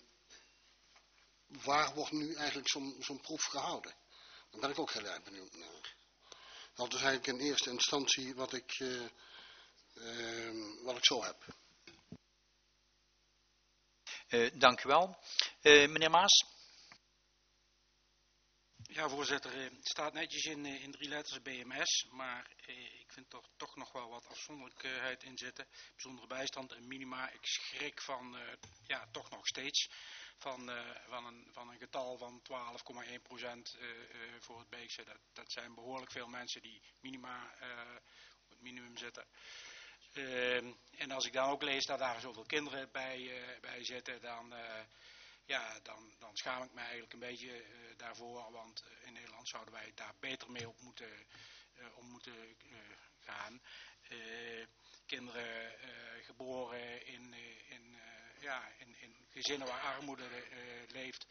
waar wordt nu eigenlijk zo'n zo'n proef gehouden? Daar ben ik ook heel erg benieuwd naar. Dat is eigenlijk in eerste instantie wat ik, uh, uh, wat ik zo heb. Uh, dank u wel. Uh, meneer Maas. Ja, voorzitter, het staat netjes in, in drie letters B M S, maar eh, ik vind er toch nog wel wat afzonderlijkheid in zitten. Bijzondere bijstand en minima. Ik schrik van, uh, ja, toch nog steeds van, uh, van, een, van een getal van twaalf komma één procent uh, uh, voor het Beekse. Dat, dat zijn behoorlijk veel mensen die minima uh, op het minimum zitten. Uh, en als ik dan ook lees dat daar zoveel kinderen bij, uh, bij zitten, dan... Uh, Ja, dan, dan schaam ik me eigenlijk een beetje uh, daarvoor, want uh, in Nederland zouden wij daar beter mee op moeten, uh, om moeten uh, gaan. Uh, kinderen uh, geboren in, uh, in, uh, ja, in, in gezinnen waar armoede uh, leeft,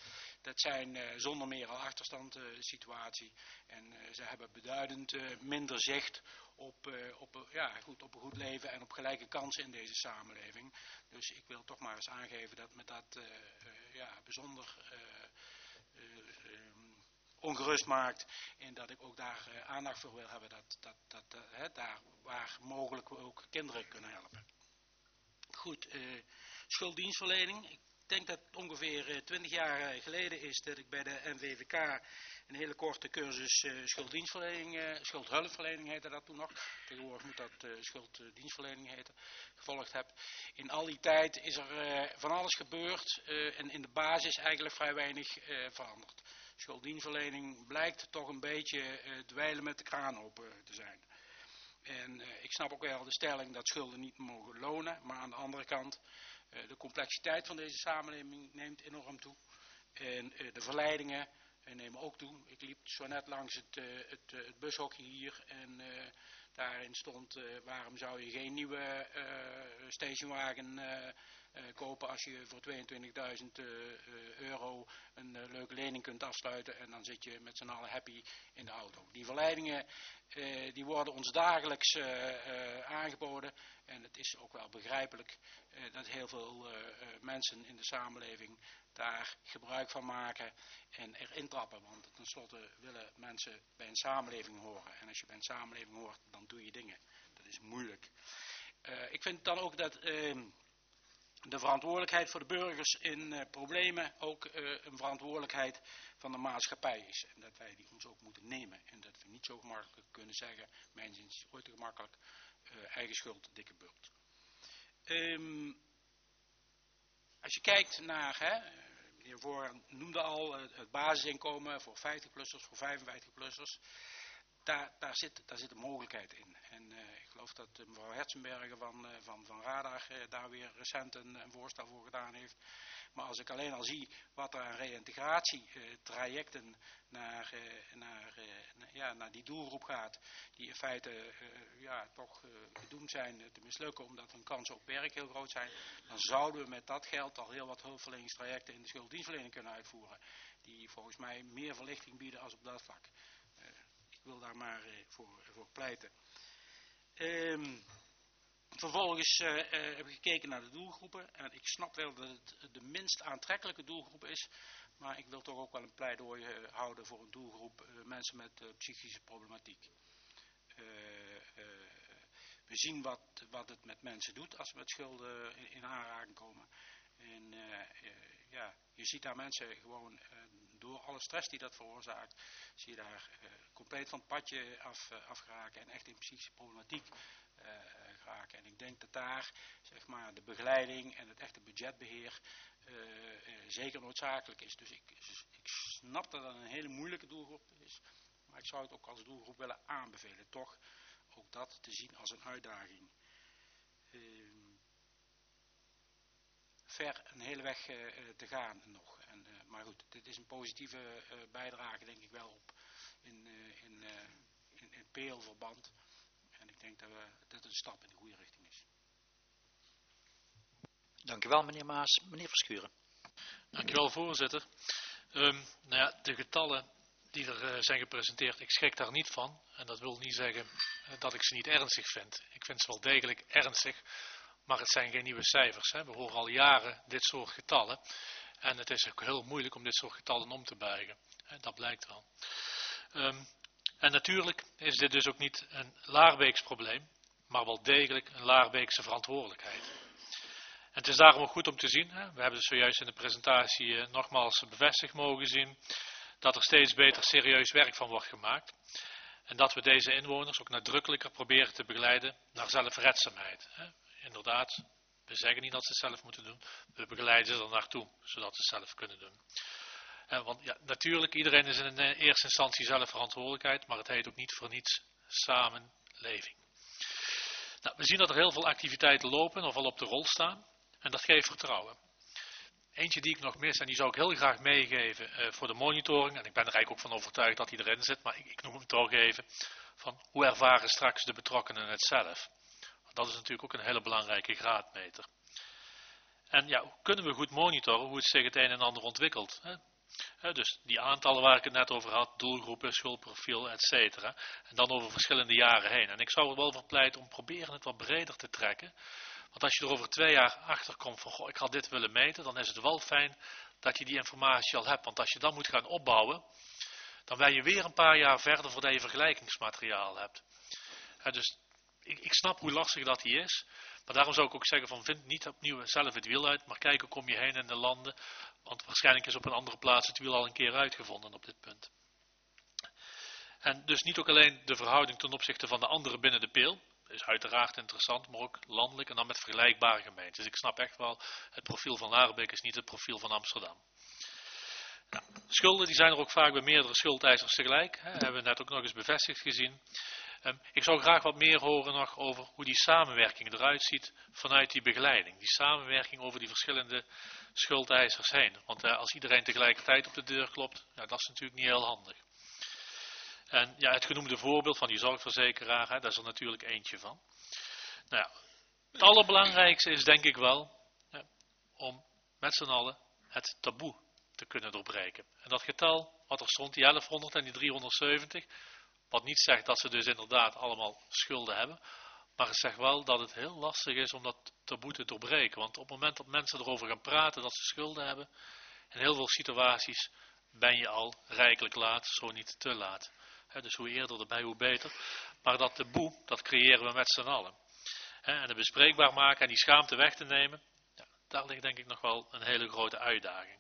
dat zijn uh, zonder meer al achterstand uh, situatie. En uh, ze hebben beduidend uh, minder zicht op, uh, op, uh, ja, goed, op een goed leven en op gelijke kansen in deze samenleving. Dus ik wil toch maar eens aangeven dat me dat uh, uh, ja, bijzonder uh, uh, um, ongerust maakt. En dat ik ook daar uh, aandacht voor wil hebben. Dat, dat, dat, uh, hè, daar waar mogelijk we ook kinderen kunnen helpen. Goed, uh, schulddienstverlening. Ik denk dat het ongeveer twintig jaar geleden is dat ik bij de N V V K een hele korte cursus uh, schulddienstverlening, uh, schuldhulpverlening heette dat toen nog. Tegenwoordig moet dat uh, schulddienstverlening heten, gevolgd heb. In al die tijd is er uh, van alles gebeurd uh, en in de basis eigenlijk vrij weinig uh, veranderd. Schulddienstverlening blijkt toch een beetje uh, dweilen met de kraan open te zijn. En uh, ik snap ook wel de stelling dat schulden niet mogen lonen, maar aan de andere kant, uh, de complexiteit van deze samenleving neemt enorm toe. En uh, de verleidingen uh, nemen ook toe. Ik liep zo net langs het, uh, het, uh, het bushokje hier en uh, daarin stond, uh, waarom zou je geen nieuwe uh, stationwagen uh, Uh, kopen als je voor tweeëntwintigduizend uh, uh, euro een uh, leuke lening kunt afsluiten en dan zit je met z'n allen happy in de auto. Die verleidingen uh, die worden ons dagelijks uh, uh, aangeboden en het is ook wel begrijpelijk uh, dat heel veel uh, uh, mensen in de samenleving daar gebruik van maken en erin trappen. Want tenslotte willen mensen bij een samenleving horen en als je bij een samenleving hoort dan doe je dingen. Dat is moeilijk. Uh, ik vind dan ook dat Uh, de verantwoordelijkheid voor de burgers in uh, problemen ook uh, een verantwoordelijkheid van de maatschappij is. En dat wij die ons ook moeten nemen. En dat we niet zo gemakkelijk kunnen zeggen, mijn zin is ooit te gemakkelijk, uh, eigen schuld, dikke bult. Um, als je kijkt naar, hè, meneer Voor noemde al uh, het basisinkomen voor vijftig-plussers, voor vijfenvijftig-plussers. Daar, daar, zit, daar zit een mogelijkheid in. En uh, ik geloof dat uh, mevrouw Herzenberger van, uh, van, van Radar uh, daar weer recent een, een voorstel voor gedaan heeft. Maar als ik alleen al zie wat er aan reïntegratietrajecten uh, naar, uh, naar, uh, naar, ja, naar die doelgroep gaat, die in feite uh, ja, toch uh, gedoemd zijn te mislukken omdat hun kansen op werk heel groot zijn, dan zouden we met dat geld al heel wat hulpverleningstrajecten in de schulddienstverlening kunnen uitvoeren. Die volgens mij meer verlichting bieden als op dat vlak. Uh, Ik wil daar maar uh, voor, voor pleiten. Um, vervolgens uh, uh, heb ik gekeken naar de doelgroepen. En ik snap wel dat het de minst aantrekkelijke doelgroep is. Maar ik wil toch ook wel een pleidooi uh, houden voor een doelgroep uh, mensen met uh, psychische problematiek. Uh, uh, we zien wat, wat het met mensen doet als ze met schulden in, in aanraking komen. En uh, uh, ja, je ziet daar mensen gewoon uh, door alle stress die dat veroorzaakt, zie je daar uh, compleet van het padje af, uh, afgeraken en echt in psychische problematiek uh, geraken. En ik denk dat daar zeg maar, de begeleiding en het echte budgetbeheer uh, uh, zeker noodzakelijk is. Dus ik, ik snap dat dat een hele moeilijke doelgroep is, maar ik zou het ook als doelgroep willen aanbevelen. Toch ook dat te zien als een uitdaging. Uh, ver een hele weg uh, te gaan nog. En, uh, maar goed, dit is een positieve uh, bijdrage denk ik wel op in, uh, in, uh, in, in P L-verband. En ik denk dat we, dat een stap in de goede richting is. Dank u wel meneer Maas. Meneer Verschuren. Dank u wel voorzitter. Um, nou ja, de getallen die er uh, zijn gepresenteerd, ik schrik daar niet van. En dat wil niet zeggen uh, dat ik ze niet ernstig vind. Ik vind ze wel degelijk ernstig. Maar het zijn geen nieuwe cijfers. Hè. We horen al jaren dit soort getallen. En het is ook heel moeilijk om dit soort getallen om te buigen. Dat blijkt wel. Um, en natuurlijk is dit dus ook niet een Laarbeeks probleem. Maar wel degelijk een Laarbeekse verantwoordelijkheid. En het is daarom ook goed om te zien. Hè. We hebben dus zojuist in de presentatie uh, nogmaals bevestigd mogen zien. Dat er steeds beter serieus werk van wordt gemaakt. En dat we deze inwoners ook nadrukkelijker proberen te begeleiden naar zelfredzaamheid. Hè. Inderdaad, we zeggen niet dat ze het zelf moeten doen. We begeleiden ze er naartoe, zodat ze het zelf kunnen doen. En want ja, natuurlijk, iedereen is in de eerste instantie zelf verantwoordelijkheid, maar het heet ook niet voor niets samenleving. Nou, we zien dat er heel veel activiteiten lopen of al op de rol staan. En dat geeft vertrouwen. Eentje die ik nog mis en die zou ik heel graag meegeven uh, voor de monitoring. En ik ben er eigenlijk ook van overtuigd dat die erin zit, maar ik, ik noem hem toch even. Van hoe ervaren straks de betrokkenen het zelf? Dat is natuurlijk ook een hele belangrijke graadmeter. En ja, hoe kunnen we goed monitoren hoe het zich het een en ander ontwikkelt? Hè? He, dus die aantallen waar ik het net over had, doelgroepen, schuldprofiel, et cetera. En dan over verschillende jaren heen. En ik zou er wel voor pleiten om proberen het wat breder te trekken. Want als je er over twee jaar achter komt van, goh, ik had dit willen meten, dan is het wel fijn dat je die informatie al hebt. Want als je dan moet gaan opbouwen, dan ben je weer een paar jaar verder voordat je vergelijkingsmateriaal hebt. He, dus ik, ik snap hoe lastig dat die is. Maar daarom zou ik ook zeggen van, vind niet opnieuw zelf het wiel uit, maar kijk ook om je heen in de landen. Want waarschijnlijk is op een andere plaats het wiel al een keer uitgevonden op dit punt. En dus niet ook alleen de verhouding ten opzichte van de anderen binnen de peel. Is uiteraard interessant, maar ook landelijk en dan met vergelijkbare gemeenten. Dus ik snap echt wel, het profiel van Laarbeek is niet het profiel van Amsterdam. Nou, schulden die zijn er ook vaak bij meerdere schuldeisers tegelijk. Hè, hebben we net ook nog eens bevestigd gezien. Um, ik zou graag wat meer horen nog over hoe die samenwerking eruit ziet vanuit die begeleiding. Die samenwerking over die verschillende schuldeisers heen. Want uh, als iedereen tegelijkertijd op de deur klopt, ja, dat is natuurlijk niet heel handig. En ja, het genoemde voorbeeld van die zorgverzekeraar, hè, daar is er natuurlijk eentje van. Nou ja, het allerbelangrijkste is denk ik wel, ja, om met z'n allen het taboe te kunnen doorbreken. En dat getal, wat er stond, die elfhonderd en die driehonderdzeventig, wat niet zegt dat ze dus inderdaad allemaal schulden hebben, maar het zegt wel dat het heel lastig is om dat taboe te doorbreken. Want op het moment dat mensen erover gaan praten dat ze schulden hebben, in heel veel situaties ben je al rijkelijk laat, zo niet te laat. He, dus hoe eerder erbij, hoe beter. Maar dat taboe, dat creëren we met z'n allen. He, en het bespreekbaar maken en die schaamte weg te nemen, ja, daar ligt denk ik nog wel een hele grote uitdaging.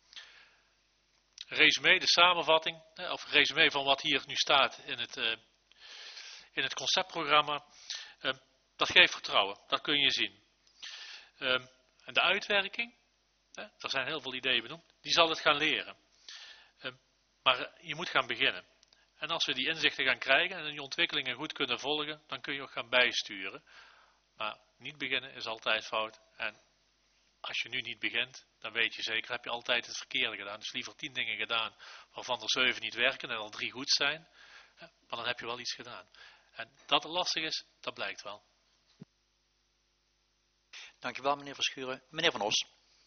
Resume, de samenvatting, of resume van wat hier nu staat in het, uh, in het conceptprogramma, uh, dat geeft vertrouwen, dat kun je zien. Uh, en de uitwerking, uh, er zijn heel veel ideeën benoemd, die zal het gaan leren. Uh, maar uh, je moet gaan beginnen. En als we die inzichten gaan krijgen en die ontwikkelingen goed kunnen volgen, dan kun je ook gaan bijsturen. Maar niet beginnen is altijd fout. En als je nu niet begint, dan weet je zeker, heb je altijd het verkeerde gedaan. Dus liever tien dingen gedaan waarvan er zeven niet werken en er drie goed zijn. Maar dan heb je wel iets gedaan. En dat het lastig is, dat blijkt wel. Dankjewel meneer Verschuren. Meneer Van Os.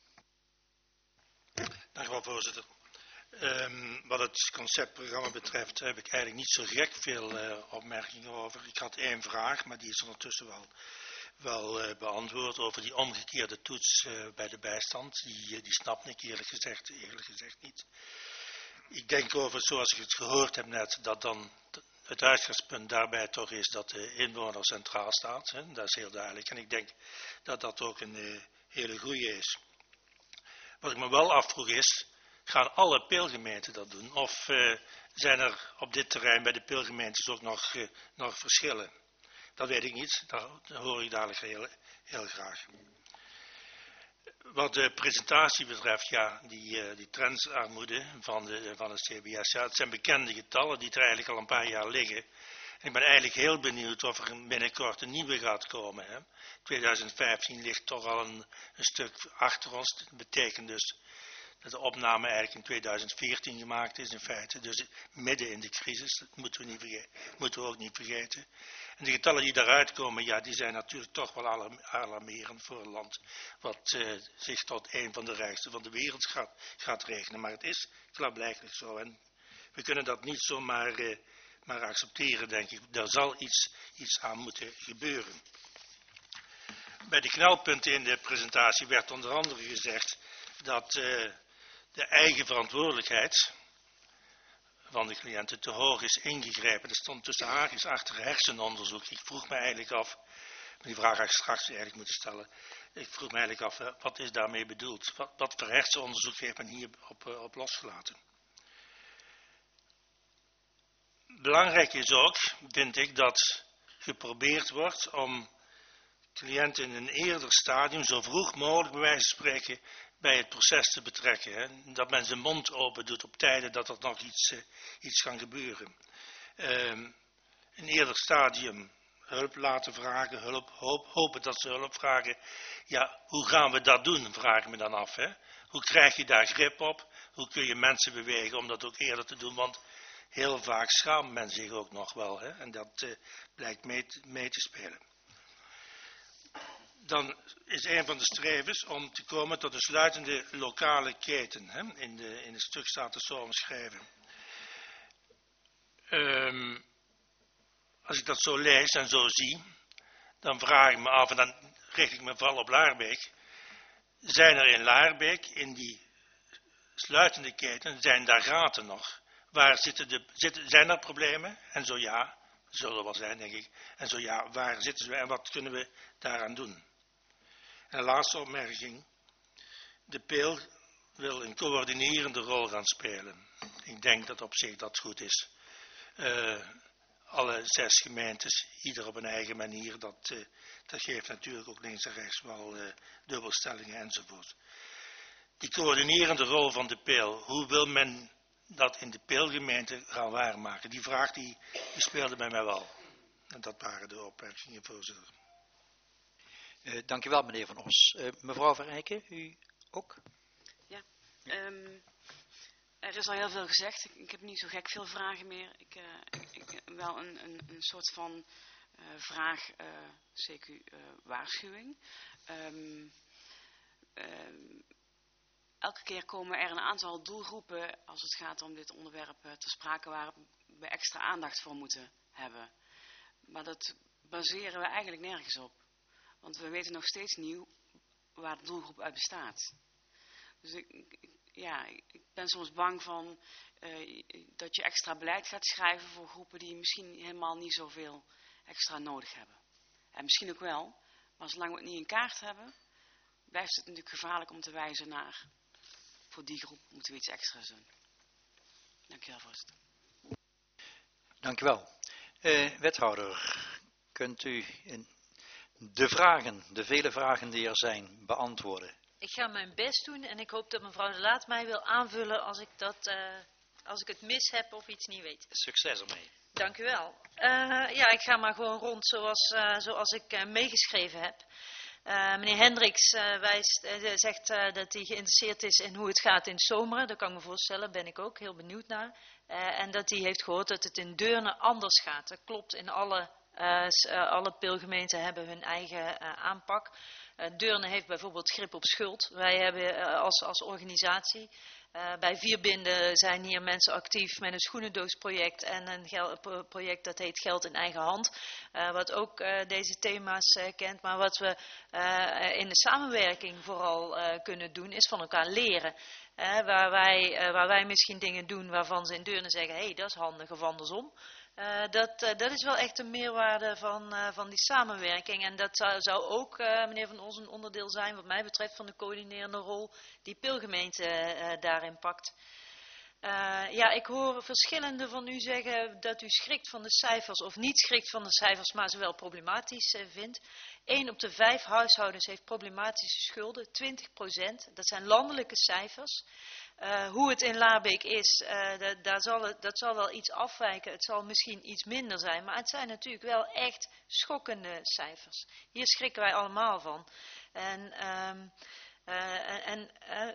Dank u wel, voorzitter. Um, wat het conceptprogramma betreft heb ik eigenlijk niet zo gek veel uh, opmerkingen over. Ik had één vraag, maar die is ondertussen wel, wel uh, beantwoord over die omgekeerde toets uh, bij de bijstand. Die, uh, die snap ik eerlijk gezegd, eerlijk gezegd niet. Ik denk over, zoals ik het gehoord heb net, dat dan het uitgangspunt daarbij toch is dat de inwoner centraal staat. Hè? Dat is heel duidelijk. En ik denk dat dat ook een uh, hele goede is. Wat ik me wel afvroeg is, gaan alle peelgemeenten dat doen? Of uh, zijn er op dit terrein bij de peelgemeentes ook nog, uh, nog verschillen? Dat weet ik niet, dat, dat hoor ik dadelijk heel, heel graag. Wat de presentatie betreft, ja, die, uh, die trendsarmoede van, de, van het C B S, ja, het zijn bekende getallen die er eigenlijk al een paar jaar liggen. En ik ben eigenlijk heel benieuwd of er binnenkort een nieuwe gaat komen. Hè. twintig vijftien ligt toch al een, een stuk achter ons, dat betekent dus dat de opname eigenlijk in twintig veertien gemaakt is in feite, dus midden in de crisis, dat moeten we, niet vergeten, moeten we ook niet vergeten. En de getallen die daaruit komen, ja, die zijn natuurlijk toch wel alarmerend voor een land wat uh, zich tot een van de rijkste van de wereld gaat, gaat rekenen. Maar het is klaarblijkelijk zo en we kunnen dat niet zomaar uh, maar accepteren, denk ik. Er zal iets, iets aan moeten gebeuren. Bij de knelpunten in de presentatie werd onder andere gezegd dat uh, de eigen verantwoordelijkheid van de cliënten te hoog is ingegrepen. Er stond tussen haakjes achter hersenonderzoek. Ik vroeg me eigenlijk af, die vraag had ik straks eigenlijk moeten stellen. Ik vroeg me eigenlijk af, wat is daarmee bedoeld? Wat, wat voor hersenonderzoek heeft men hier op, op losgelaten? Belangrijk is ook, vind ik, dat geprobeerd wordt om cliënten in een eerder stadium, zo vroeg mogelijk bij wijze van spreken, bij het proces te betrekken. Hè? Dat men zijn mond open doet op tijden dat er nog iets, uh, iets kan gebeuren. Uh, een eerder stadium hulp laten vragen, hulp, hoop, hopen dat ze hulp vragen. Ja, hoe gaan we dat doen, vraag ik me dan af. Hè? Hoe krijg je daar grip op? Hoe kun je mensen bewegen om dat ook eerder te doen? Want heel vaak schaamt men zich ook nog wel. Hè? En dat uh, blijkt mee te, mee te spelen. dan is een van de strevens om te komen tot een sluitende lokale keten. Hè? In, de, in het stuk staat het zo omschreven. Um, als ik dat zo lees en zo zie, dan vraag ik me af, en dan richt ik me vooral op Laarbeek. Zijn er in Laarbeek, in die sluitende keten, zijn daar gaten nog? Waar zitten de, zitten, zijn er problemen? En zo ja, zullen er wel zijn, denk ik. En zo ja, waar zitten ze en wat kunnen we daaraan doen? En de laatste opmerking. De Peel wil een coördinerende rol gaan spelen. Ik denk dat op zich dat goed is. Uh, alle zes gemeentes, ieder op een eigen manier, dat, uh, dat geeft natuurlijk ook links en rechts wel uh, dubbelstellingen enzovoort. Die coördinerende rol van de Peel, hoe wil men dat in de Peelgemeente gaan waarmaken? Die vraag die, die speelde bij mij wel. En dat waren de opmerkingen, voorzitter. Uh, dank u wel, meneer Van Os. Uh, mevrouw Verrijken, u ook? Ja, um, er is al heel veel gezegd. Ik, ik heb niet zo gek veel vragen meer. Ik, uh, ik, wel een, een, een soort van uh, vraag, uh, C Q uh, waarschuwing. Um, um, elke keer komen er een aantal doelgroepen, als het gaat om dit onderwerp, uh, ter sprake waar we extra aandacht voor moeten hebben. Maar dat baseren we eigenlijk nergens op. Want we weten nog steeds niet waar de doelgroep uit bestaat. Dus ik, ik, ja, ik ben soms bang van uh, dat je extra beleid gaat schrijven voor groepen die misschien helemaal niet zoveel extra nodig hebben. En misschien ook wel, maar zolang we het niet in kaart hebben, blijft het natuurlijk gevaarlijk om te wijzen naar, voor die groep moeten we iets extra's doen. Dank je wel, voorzitter. Dank u wel. Uh, wethouder, kunt u in de vragen, de vele vragen die er zijn, beantwoorden? Ik ga mijn best doen en ik hoop dat mevrouw de Laat mij wil aanvullen als ik, dat, uh, als ik het mis heb of iets niet weet. Succes ermee. Dank u wel. Uh, ja, ik ga maar gewoon rond zoals, uh, zoals ik uh, meegeschreven heb. Uh, meneer Hendricks uh, wijst, uh, zegt uh, dat hij geïnteresseerd is in hoe het gaat in Zomeren. Dat kan ik me voorstellen, ben ik ook heel benieuwd naar. Uh, en dat hij heeft gehoord dat het in Deurne anders gaat. Dat klopt, in alle, uh, uh, alle peelgemeenten hebben hun eigen uh, aanpak. Uh, Deurne heeft bijvoorbeeld grip op schuld. Wij hebben uh, als, als organisatie... Uh, bij Vierbinden zijn hier mensen actief met een schoenendoosproject en een gel- project dat heet Geld in eigen hand. Uh, wat ook uh, deze thema's uh, kent. Maar wat we uh, in de samenwerking vooral uh, kunnen doen is van elkaar leren. Uh, waar, wij, uh, waar wij misschien dingen doen waarvan ze in Deurne zeggen, hé, hey, dat is handig of andersom. Uh, dat, uh, dat is wel echt een meerwaarde van, uh, van die samenwerking. En dat zou, zou ook, uh, meneer Van Os, een onderdeel zijn wat mij betreft van de coördinerende rol die Peelgemeente uh, daarin pakt. Uh, ja, ik hoor verschillende van u zeggen dat u schrikt van de cijfers of niet schrikt van de cijfers, maar ze wel problematisch uh, vindt. Eén op de vijf huishoudens heeft problematische schulden, twintig procent. Dat zijn landelijke cijfers. Uh, hoe het in Laarbeek is, uh, dat, daar zal het, dat zal wel iets afwijken. Het zal misschien iets minder zijn, maar het zijn natuurlijk wel echt schokkende cijfers. Hier schrikken wij allemaal van. En, um, uh, en uh,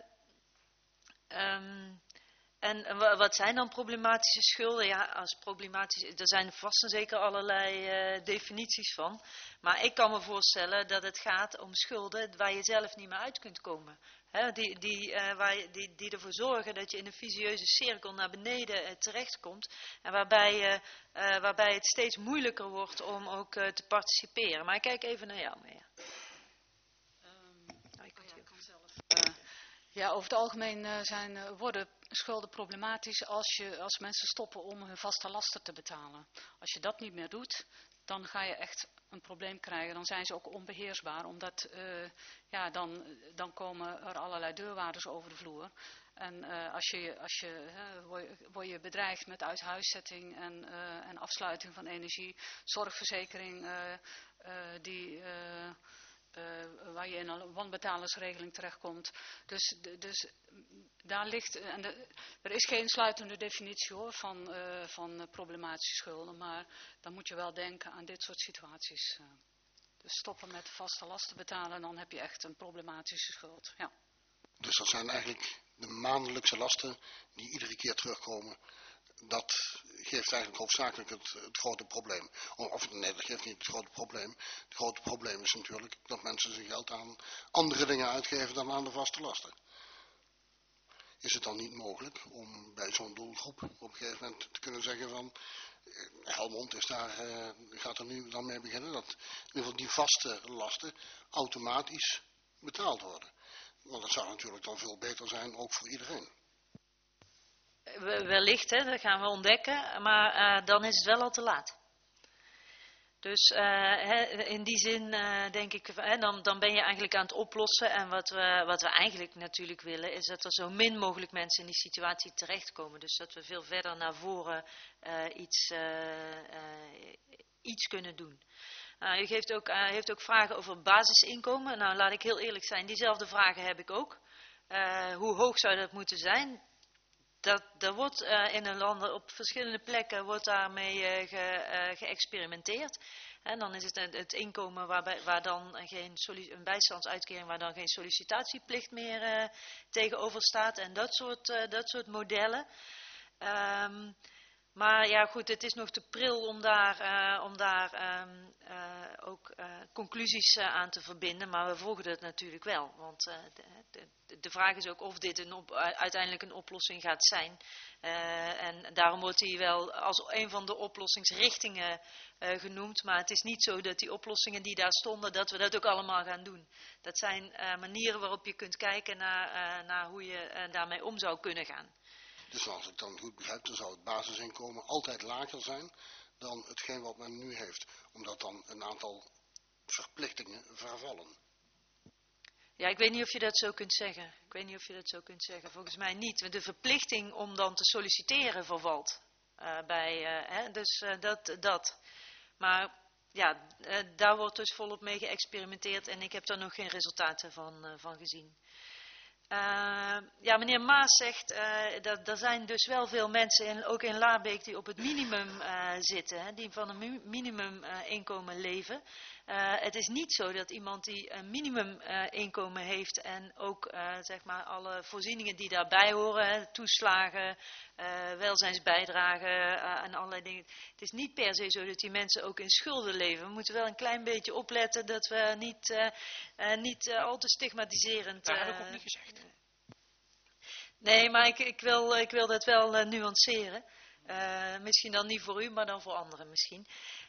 um, En wat zijn dan problematische schulden? Ja, als problematisch, er zijn vast en zeker allerlei uh, definities van. Maar ik kan me voorstellen dat het gaat om schulden waar je zelf niet meer uit kunt komen. He, die, die, uh, waar je, die, die ervoor zorgen dat je in een visieuze cirkel naar beneden uh, terechtkomt. En waarbij, uh, uh, waarbij het steeds moeilijker wordt om ook uh, te participeren. Maar ik kijk even naar jou, Mea. Um, oh, ik ja, kan zelf. Uh, ja, over het algemeen uh, zijn, uh, worden schulden problematisch als, je, als mensen stoppen om hun vaste lasten te betalen. Als je dat niet meer doet, dan ga je echt een probleem krijgen. Dan zijn ze ook onbeheersbaar, omdat uh, ja, dan, dan komen er allerlei deurwaarders over de vloer. En uh, als je, als je uh, word, word je bedreigd met uithuiszetting en, uh, en afsluiting van energie, zorgverzekering uh, uh, die... Uh, Uh, waar je in een wanbetalersregeling terechtkomt. Dus, de, dus daar ligt, en de, er is geen sluitende definitie hoor, van, uh, van problematische schulden, maar dan moet je wel denken aan dit soort situaties. Uh, dus stoppen met vaste lasten betalen en dan heb je echt een problematische schuld. Ja. Dus dat zijn eigenlijk de maandelijkse lasten die iedere keer terugkomen Dat geeft eigenlijk hoofdzakelijk het, het grote probleem. Of nee, dat geeft niet het grote probleem. Het grote probleem is natuurlijk dat mensen zijn geld aan andere dingen uitgeven dan aan de vaste lasten. Is het dan niet mogelijk om bij zo'n doelgroep op een gegeven moment te kunnen zeggen van Helmond is daar, uh, gaat er nu dan mee beginnen dat in ieder geval die vaste lasten automatisch betaald worden. Want dat zou natuurlijk dan veel beter zijn, ook voor iedereen. Wellicht, hè, dat gaan we ontdekken, maar uh, dan is het wel al te laat. Dus uh, hè, in die zin uh, denk ik, hè, dan, dan ben je eigenlijk aan het oplossen. En wat we, wat we eigenlijk natuurlijk willen, is dat er zo min mogelijk mensen in die situatie terechtkomen. Dus dat we veel verder naar voren uh, iets, uh, uh, iets kunnen doen. Uh, u geeft ook, uh, heeft ook vragen over basisinkomen. Nou, laat ik heel eerlijk zijn, diezelfde vragen heb ik ook. Uh, hoe hoog zou dat moeten zijn? Dat, er wordt uh, in een land op verschillende plekken wordt daarmee uh, ge, uh, geëxperimenteerd. En dan is het het, het inkomen waarbij, waar dan geen een bijstandsuitkering waar dan geen sollicitatieplicht meer uh, tegenover staat en dat soort, uh, dat soort modellen. Um, maar ja goed, het is nog te pril om daar, uh, om daar um, uh, ook uh, conclusies uh, aan te verbinden, maar we volgen het natuurlijk wel. Want uh, de, de, de vraag is ook of dit een op, uiteindelijk een oplossing gaat zijn. Uh, en daarom wordt hij wel als een van de oplossingsrichtingen uh, genoemd. Maar het is niet zo dat die oplossingen die daar stonden, dat we dat ook allemaal gaan doen. Dat zijn uh, manieren waarop je kunt kijken naar, uh, naar hoe je uh, daarmee om zou kunnen gaan. Dus als ik dan goed begrijp, dan zou het basisinkomen altijd lager zijn dan hetgeen wat men nu heeft. Omdat dan een aantal verplichtingen vervallen. Ja, ik weet niet of je dat zo kunt zeggen. Ik weet niet of je dat zo kunt zeggen. Volgens mij niet. De verplichting om dan te solliciteren vervalt. Uh, bij, uh, hè, dus uh, dat, dat. Maar ja, uh, daar wordt dus volop mee geëxperimenteerd en ik heb daar nog geen resultaten van, uh, van gezien. Uh, ja, meneer Maas zegt, uh, dat er zijn dus wel veel mensen, in, ook in Laarbeek, die op het minimum uh, zitten, hè, die van een minimum uh, inkomen leven. Uh, het is niet zo dat iemand die een minimum uh, inkomen heeft en ook uh, zeg maar alle voorzieningen die daarbij horen, hè, toeslagen, uh, welzijnsbijdragen uh, en allerlei dingen. Het is niet per se zo dat die mensen ook in schulden leven. We moeten wel een klein beetje opletten dat we niet, uh, uh, niet uh, al te stigmatiserend... Dat uh, heb ik ook niet gezegd. Nee, maar ik, ik, wil, ik wil dat wel uh, nuanceren. Uh, misschien dan niet voor u, maar dan voor anderen misschien.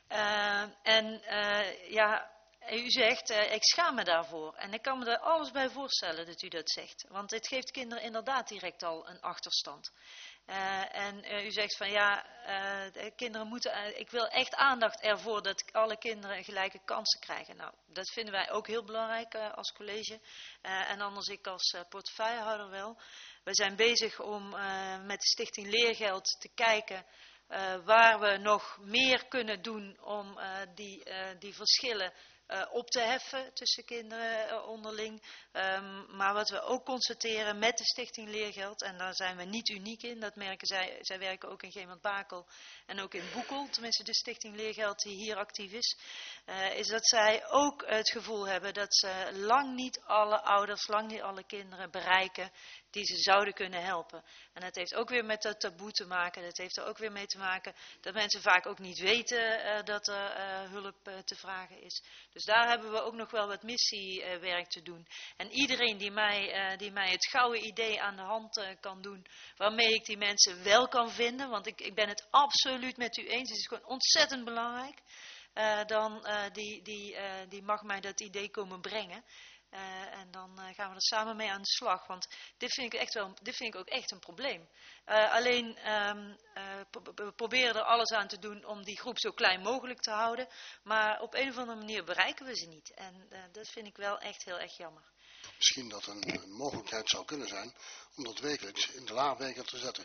Uh, en uh, ja, u zegt, uh, ik schaam me daarvoor. En ik kan me er alles bij voorstellen dat u dat zegt. Want dit geeft kinderen inderdaad direct al een achterstand. Uh, en uh, u zegt van ja, uh, de kinderen moeten, uh, ik wil echt aandacht ervoor dat alle kinderen gelijke kansen krijgen. Nou, dat vinden wij ook heel belangrijk uh, als college. Uh, en anders ik als uh, portefeuillehouder wel. We zijn bezig om uh, met de Stichting Leergeld te kijken uh, waar we nog meer kunnen doen om uh, die, uh, die verschillen uh, op te heffen tussen kinderen uh, onderling. Um, maar wat we ook constateren met de Stichting Leergeld, en daar zijn we niet uniek in, dat merken zij, zij werken ook in Geemert-Bakel en ook in Boekel, tenminste de Stichting Leergeld die hier actief is, uh, is dat zij ook het gevoel hebben dat ze lang niet alle ouders, lang niet alle kinderen bereiken die ze zouden kunnen helpen. En dat heeft ook weer met dat taboe te maken. Dat heeft er ook weer mee te maken dat mensen vaak ook niet weten uh, dat er uh, hulp uh, te vragen is. Dus daar hebben we ook nog wel wat missiewerk uh, te doen. En iedereen die mij, uh, die mij het gouden idee aan de hand uh, kan doen, waarmee ik die mensen wel kan vinden, want ik, ik ben het absoluut met u eens, het is gewoon ontzettend belangrijk, uh, dan uh, die, die, uh, die mag mij dat idee komen brengen. Uh, en dan uh, gaan we er samen mee aan de slag. Want dit vind ik, echt wel, dit vind ik ook echt een probleem. Uh, alleen um, uh, we proberen er alles aan te doen om die groep zo klein mogelijk te houden. Maar op een of andere manier bereiken we ze niet. En uh, dat vind ik wel echt heel erg jammer. Misschien dat een, een mogelijkheid zou kunnen zijn om dat wekelijks in de laarbeker te zetten.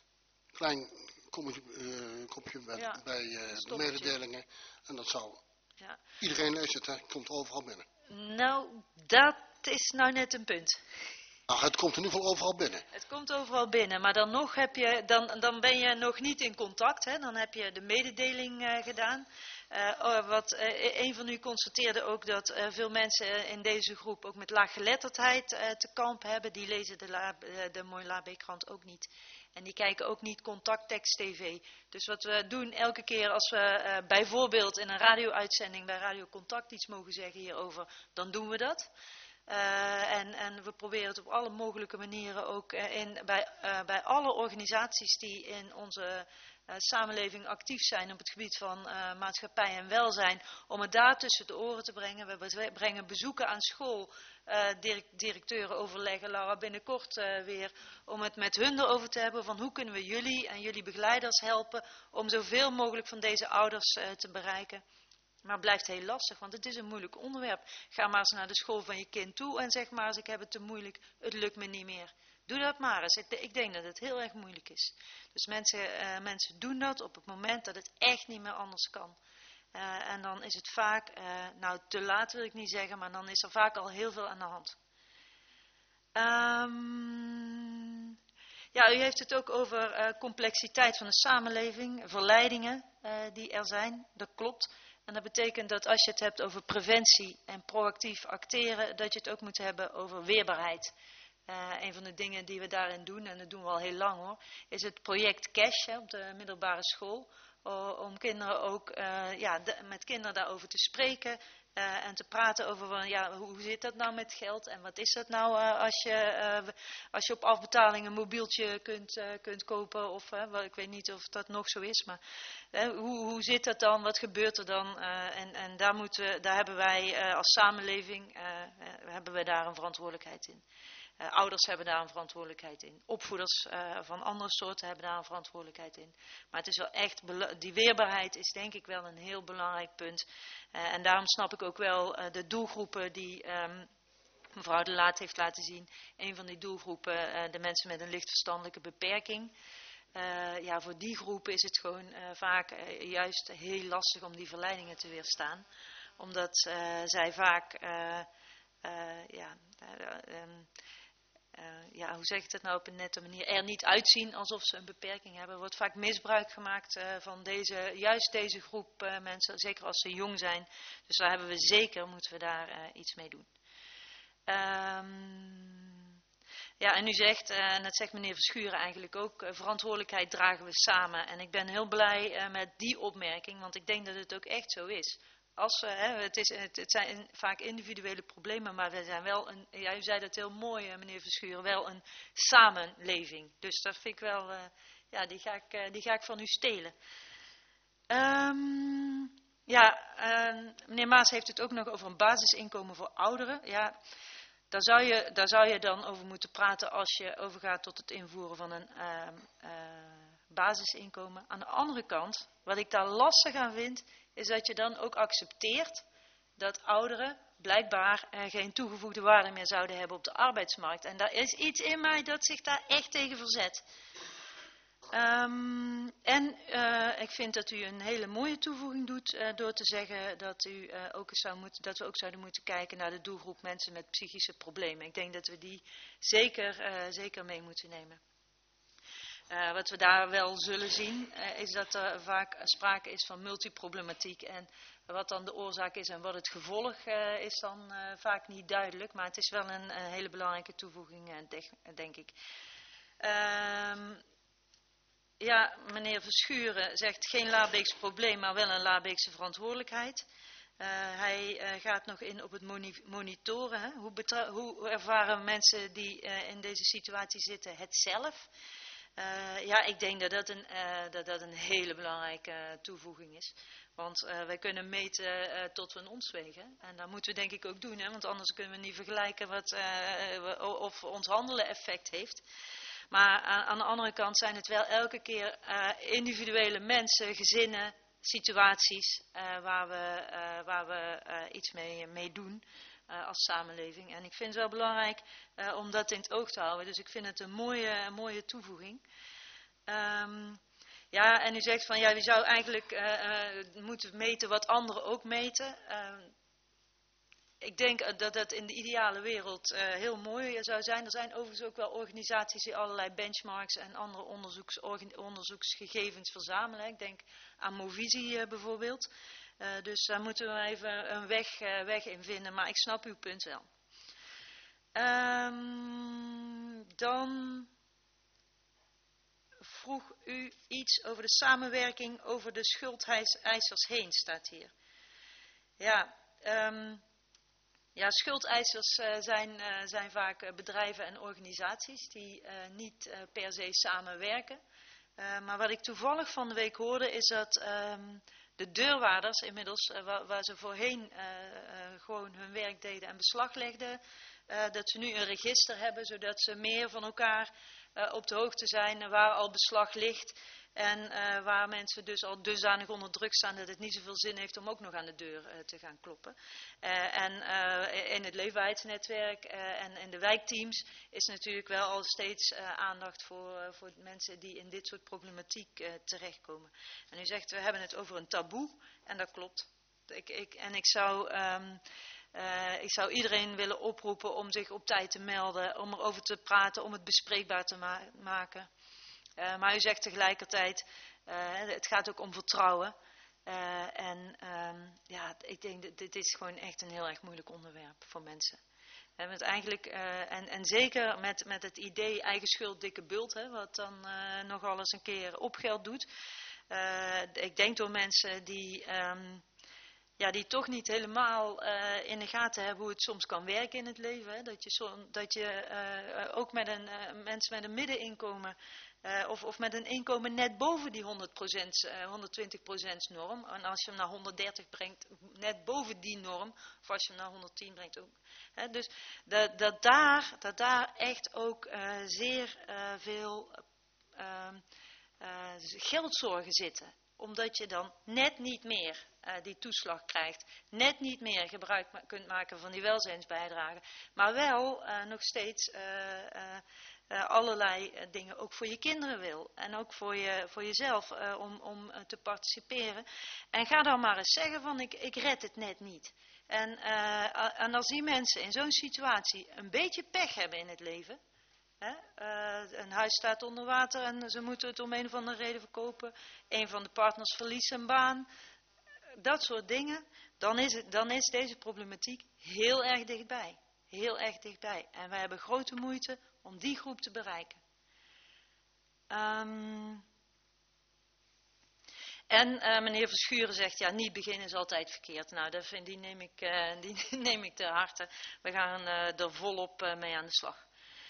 Klein kopje, uh, kopje bij, ja, bij uh, de mededelingen. En dat zou... Ja. Iedereen leest het, hè? Komt overal binnen. Nou, dat is nou net een punt. Nou, het komt in ieder geval overal binnen. Het komt overal binnen, maar dan nog heb je, dan, dan ben je nog niet in contact. Hè? Dan heb je de mededeling uh, gedaan. Uh, wat, uh, een van u constateerde ook dat uh, veel mensen in deze groep ook met laaggeletterdheid uh, te kampen hebben. Die lezen de, la, uh, de Mooi Laarbeekkrant ook niet. En die kijken ook niet contacttekst tv. Dus wat we doen elke keer als we uh, bijvoorbeeld in een radio-uitzending bij Radio Contact iets mogen zeggen hierover, dan doen we dat. Uh, en, en we proberen het op alle mogelijke manieren ook uh, in, bij, uh, bij alle organisaties die in onze uh, samenleving actief zijn op het gebied van uh, maatschappij en welzijn, om het daar tussen de oren te brengen. We brengen bezoeken aan school, uh, direct, directeuren overleggen, Laura binnenkort uh, weer, om het met hun erover te hebben van hoe kunnen we jullie en jullie begeleiders helpen om zoveel mogelijk van deze ouders uh, te bereiken. Maar het blijft heel lastig, want het is een moeilijk onderwerp. Ga maar eens naar de school van je kind toe en zeg maar eens, ik heb het te moeilijk, het lukt me niet meer. Doe dat maar eens. Ik, ik denk dat het heel erg moeilijk is. Dus mensen, uh, mensen doen dat op het moment dat het echt niet meer anders kan. Uh, en dan is het vaak, uh, nou te laat wil ik niet zeggen, maar dan is er vaak al heel veel aan de hand. Um, ja, u heeft het ook over uh, complexiteit van de samenleving, verleidingen uh, die er zijn, dat klopt. En dat betekent dat als je het hebt over preventie en proactief acteren, dat je het ook moet hebben over weerbaarheid. Uh, een van de dingen die we daarin doen, en dat doen we al heel lang hoor, is het project Cash hè, op de middelbare school. Uh, om kinderen ook, uh, ja, de, met kinderen daarover te spreken uh, en te praten over van, ja, hoe, hoe zit dat nou met geld en wat is dat nou uh, als, je, uh, als je op afbetaling een mobieltje kunt, uh, kunt kopen of, uh, well, ik weet niet of dat nog zo is, maar uh, hoe, hoe zit dat dan, wat gebeurt er dan uh, en, en daar, moeten, daar hebben wij uh, als samenleving, uh, uh, hebben we daar een verantwoordelijkheid in. Uh, ouders hebben daar een verantwoordelijkheid in. Opvoeders uh, van andere soorten hebben daar een verantwoordelijkheid in. Maar het is wel echt, die weerbaarheid is denk ik wel een heel belangrijk punt. Uh, en daarom snap ik ook wel uh, de doelgroepen die um, mevrouw De Laat heeft laten zien. Een van die doelgroepen, uh, de mensen met een licht verstandelijke beperking. Uh, ja, voor die groep is het gewoon uh, vaak uh, juist heel lastig om die verleidingen te weerstaan. Omdat uh, zij vaak, uh, uh, ja... Uh, um, Uh, ja, hoe zeg ik dat nou op een nette manier, er niet uitzien alsof ze een beperking hebben. Er wordt vaak misbruik gemaakt uh, van deze, juist deze groep uh, mensen, zeker als ze jong zijn. Dus daar hebben we zeker, moeten we daar uh, iets mee doen. Um, ja, en u zegt, uh, en dat zegt meneer Verschuren eigenlijk ook, uh, verantwoordelijkheid dragen we samen. En ik ben heel blij uh, met die opmerking, want ik denk dat het ook echt zo is. Als, uh, hè, het, is, het, het zijn vaak individuele problemen, maar we zijn wel een, ja, u zei dat heel mooi, uh, meneer Verschuren, wel een samenleving. Dus dat vind ik wel, uh, ja, die ga ik, uh, die ga ik van u stelen. Um, ja, uh, meneer Maas heeft het ook nog over een basisinkomen voor ouderen. Ja, daar zou je, daar zou je dan over moeten praten als je overgaat tot het invoeren van een uh, uh, basisinkomen. Aan de andere kant, wat ik daar lastig aan vind, is dat je dan ook accepteert dat ouderen blijkbaar uh, geen toegevoegde waarde meer zouden hebben op de arbeidsmarkt. En daar is iets in mij dat zich daar echt tegen verzet. Um, en uh, ik vind dat u een hele mooie toevoeging doet uh, door te zeggen dat, u, uh, ook eens zou moeten, dat we ook zouden moeten kijken naar de doelgroep mensen met psychische problemen. Ik denk dat we die zeker, uh, zeker mee moeten nemen. Uh, wat we daar wel zullen zien uh, is dat er vaak sprake is van multiproblematiek en wat dan de oorzaak is en wat het gevolg uh, is dan uh, vaak niet duidelijk, maar het is wel een, een hele belangrijke toevoeging uh, de, denk ik. Um, ja, meneer Verschuren zegt geen Laarbeeks probleem, maar wel een Laarbeekse verantwoordelijkheid. Uh, hij uh, gaat nog in op het moni monitoren. Hè? Hoe, hoe ervaren mensen die uh, in deze situatie zitten het zelf? Uh, ja, ik denk dat dat een, uh, dat dat een hele belangrijke uh, toevoeging is. Want uh, wij kunnen meten uh, tot we een ons wegen. En dat moeten we denk ik ook doen. Hè? Want anders kunnen we niet vergelijken wat, uh, of ons handelen effect heeft. Maar uh, aan de andere kant zijn het wel elke keer uh, individuele mensen, gezinnen, situaties uh, waar we, uh, waar we uh, iets mee, mee doen. Uh, als samenleving. En ik vind het wel belangrijk uh, om dat in het oog te houden. Dus ik vind het een mooie, een mooie toevoeging. Um, ja, en u zegt van ja, je zou eigenlijk uh, uh, moeten meten wat anderen ook meten. Uh, ik denk dat dat in de ideale wereld uh, heel mooi zou zijn. Er zijn overigens ook wel organisaties die allerlei benchmarks en andere onderzoeks, onderzoeksgegevens verzamelen. Ik denk aan Movisie uh, bijvoorbeeld. Uh, dus daar moeten we even een weg, uh, weg in vinden, maar ik snap uw punt wel. Um, dan vroeg u iets over de samenwerking over de schuldeisers heen, staat hier. Ja, um, ja schuldeisers uh, zijn, uh, zijn vaak uh, bedrijven en organisaties die uh, niet uh, per se samenwerken. Uh, maar wat ik toevallig van de week hoorde is dat um, de deurwaarders inmiddels, uh, waar, waar ze voorheen uh, uh, gewoon hun werk deden en beslag legden, uh, dat ze nu een register hebben, zodat ze meer van elkaar uh, op de hoogte zijn waar al beslag ligt. En uh, waar mensen dus al dusdanig onder druk staan dat het niet zoveel zin heeft om ook nog aan de deur uh, te gaan kloppen. Uh, en uh, in het leefbaarheidsnetwerk uh, en in de wijkteams is natuurlijk wel al steeds uh, aandacht voor, uh, voor mensen die in dit soort problematiek uh, terechtkomen. En u zegt, we hebben het over een taboe. En dat klopt. Ik, ik, en ik zou... Um, Uh, ik zou iedereen willen oproepen om zich op tijd te melden, om erover te praten, om het bespreekbaar te ma- maken. Uh, maar u zegt tegelijkertijd, uh, het gaat ook om vertrouwen. Uh, en um, ja, ik denk dat dit is gewoon echt een heel erg moeilijk onderwerp voor mensen. En, met eigenlijk, uh, en, en zeker met, met het idee eigen schuld, dikke bult, hè, wat dan uh, nogal eens een keer opgeld doet. Uh, ik denk door mensen die... Um, Ja, die toch niet helemaal uh, in de gaten hebben hoe het soms kan werken in het leven. Hè? Dat je, som, dat je uh, ook met een uh, mensen met een middeninkomen uh, of, of met een inkomen net boven die honderd procent, uh, honderdtwintig procent norm. En als je hem naar honderddertig brengt, net boven die norm. Of als je hem naar honderdtien brengt ook. Hè? Dus dat, dat, daar, dat daar echt ook uh, zeer uh, veel uh, uh, geldzorgen zitten. Omdat je dan net niet meer uh, die toeslag krijgt. Net niet meer gebruik ma- kunt maken van die welzijnsbijdrage. Maar wel uh, nog steeds uh, uh, uh, allerlei uh, dingen ook voor je kinderen wil. En ook voor, je, voor jezelf uh, om, om uh, te participeren. En ga dan maar eens zeggen van ik, ik red het net niet. En, uh, en als die mensen in zo'n situatie een beetje pech hebben in het leven... He, uh, een huis staat onder water en ze moeten het om een of andere reden verkopen. Een van de partners verliest zijn baan. Dat soort dingen. Dan is, het, dan is deze problematiek heel erg dichtbij. Heel erg dichtbij. En wij hebben grote moeite om die groep te bereiken. Um, en uh, meneer Verschuren zegt, ja, niet beginnen is altijd verkeerd. Nou, dat vind, die, neem ik, uh, die neem ik ter harte. We gaan uh, er volop uh, mee aan de slag.